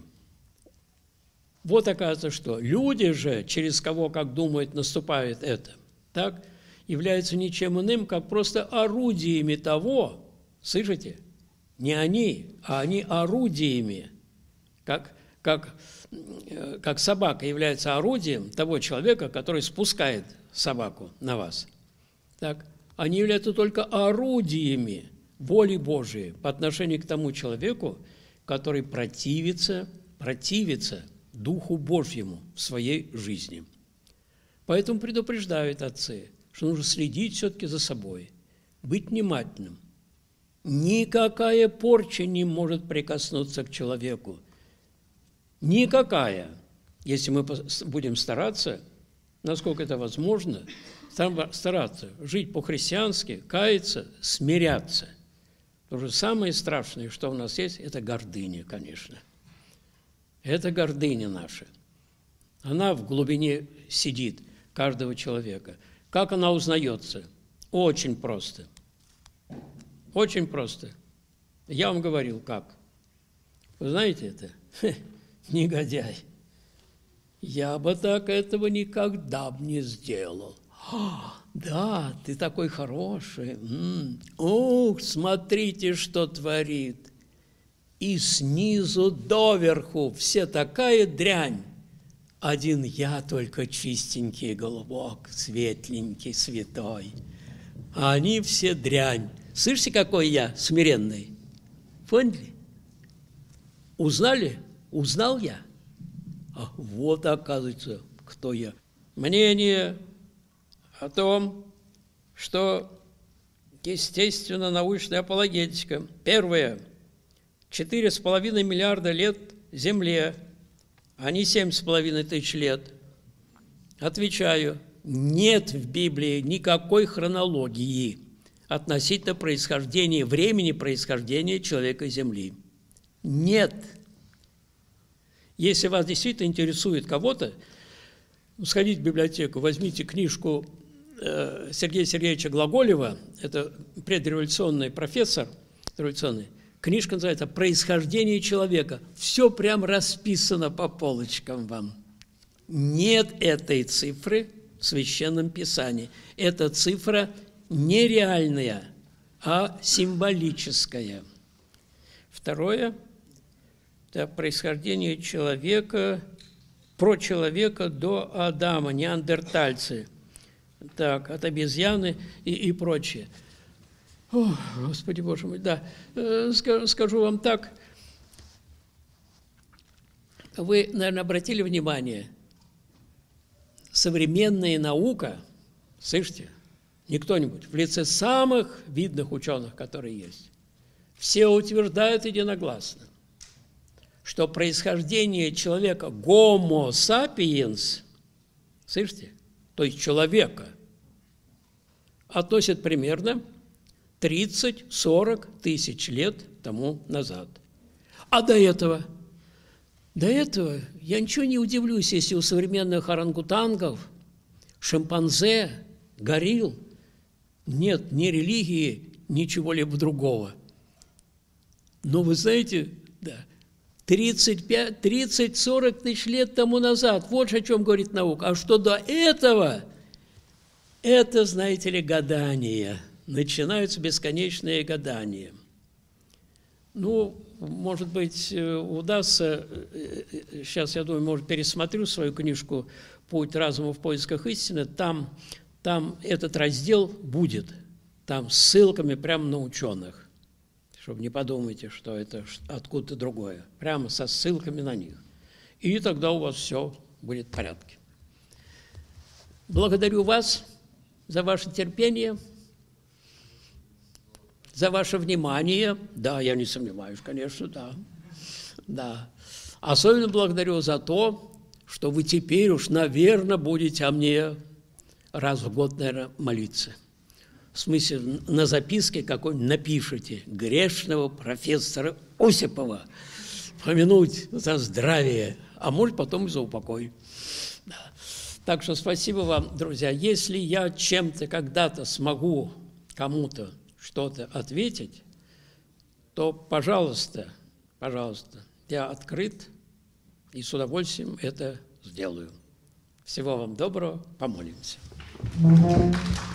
Вот оказывается, что люди же, через кого, как думают, наступает это, так, являются ничем иным, как просто орудиями того, слышите, не они, а они орудиями, как, как, как собака является орудием того человека, который спускает собаку на вас. Так, они являются только орудиями воли Божией по отношению к тому человеку, который противится, противится Духу Божьему в своей жизни. Поэтому предупреждают отцы, что нужно следить все-таки за собой, быть внимательным. Никакая порча не может прикоснуться к человеку. Никакая. Если мы будем стараться, насколько это возможно, стараться жить по-христиански, каяться, смиряться. То же самое страшное, что у нас есть, это гордыня, конечно. Это гордыня наша. Она в глубине сидит каждого человека. Как она узнается? Очень просто. Очень просто. Я вам говорил, как. Вы знаете это? Хе, негодяй. Я бы так этого никогда бы не сделал. А, да, ты такой хороший. М-м. Ух, смотрите, что творит. И снизу доверху все такая дрянь. Один я только чистенький, голубок, светленький, святой. А они все дрянь. Слышите, какой я смиренный? Поняли? Узнали? Узнал я? А вот, оказывается, кто я. Мнение о том, что естественно научная апологетика. Первое. Четыре с половиной миллиарда лет Земле, а не семь с половиной тысяч лет. Отвечаю, нет в Библии никакой хронологии относительно происхождения, времени происхождения человека и Земли. Нет. Если вас действительно интересует кого-то, сходите в библиотеку, возьмите книжку Сергея Сергеевича Глаголева, это предреволюционный профессор, революционный, Книжка называется «Происхождение человека». Все прям расписано по полочкам вам. Нет этой цифры в Священном Писании. Эта цифра нереальная, а символическая. Второе – это происхождение человека, про человека до Адама, неандертальцы. Так, от обезьяны и, и прочее. О, Господи Боже мой, да. Скажу, скажу вам так. Вы, наверное, обратили внимание, современная наука, слышите, не кто-нибудь, в лице самых видных ученых, которые есть, все утверждают единогласно, что происхождение человека Homo sapiens, слышите, то есть человека, относят примерно тридцать-сорок тысяч лет тому назад. А до этого, до этого я ничего не удивлюсь, если у современных орангутангов, шимпанзе, горилл нет ни религии, ничего-либо другого. Но вы знаете, да, тридцать-сорок тысяч лет тому назад, вот о чем говорит наука. А что до этого, это, знаете ли, гадания. Начинаются бесконечные гадания. Ну, может быть, удастся, сейчас, я думаю, может, пересмотрю свою книжку «Путь разума в поисках истины», там, там этот раздел будет, там с ссылками прямо на ученых, чтобы не подумайте, что это откуда-то другое, прямо со ссылками на них. И тогда у вас все будет в порядке. Благодарю вас за ваше терпение, за ваше внимание. Да, я не сомневаюсь, конечно, да. Да. Особенно благодарю за то, что вы теперь уж, наверное, будете о мне раз в год, наверное, молиться. В смысле, на записке какой-нибудь напишите: грешного профессора Осипова помянуть за здравие, а может, потом и за упокой. Да. Так что спасибо вам, друзья. Если я чем-то когда-то смогу кому-то что-то ответить, то, пожалуйста, пожалуйста, я открыт и с удовольствием это сделаю. Всего вам доброго, помолимся.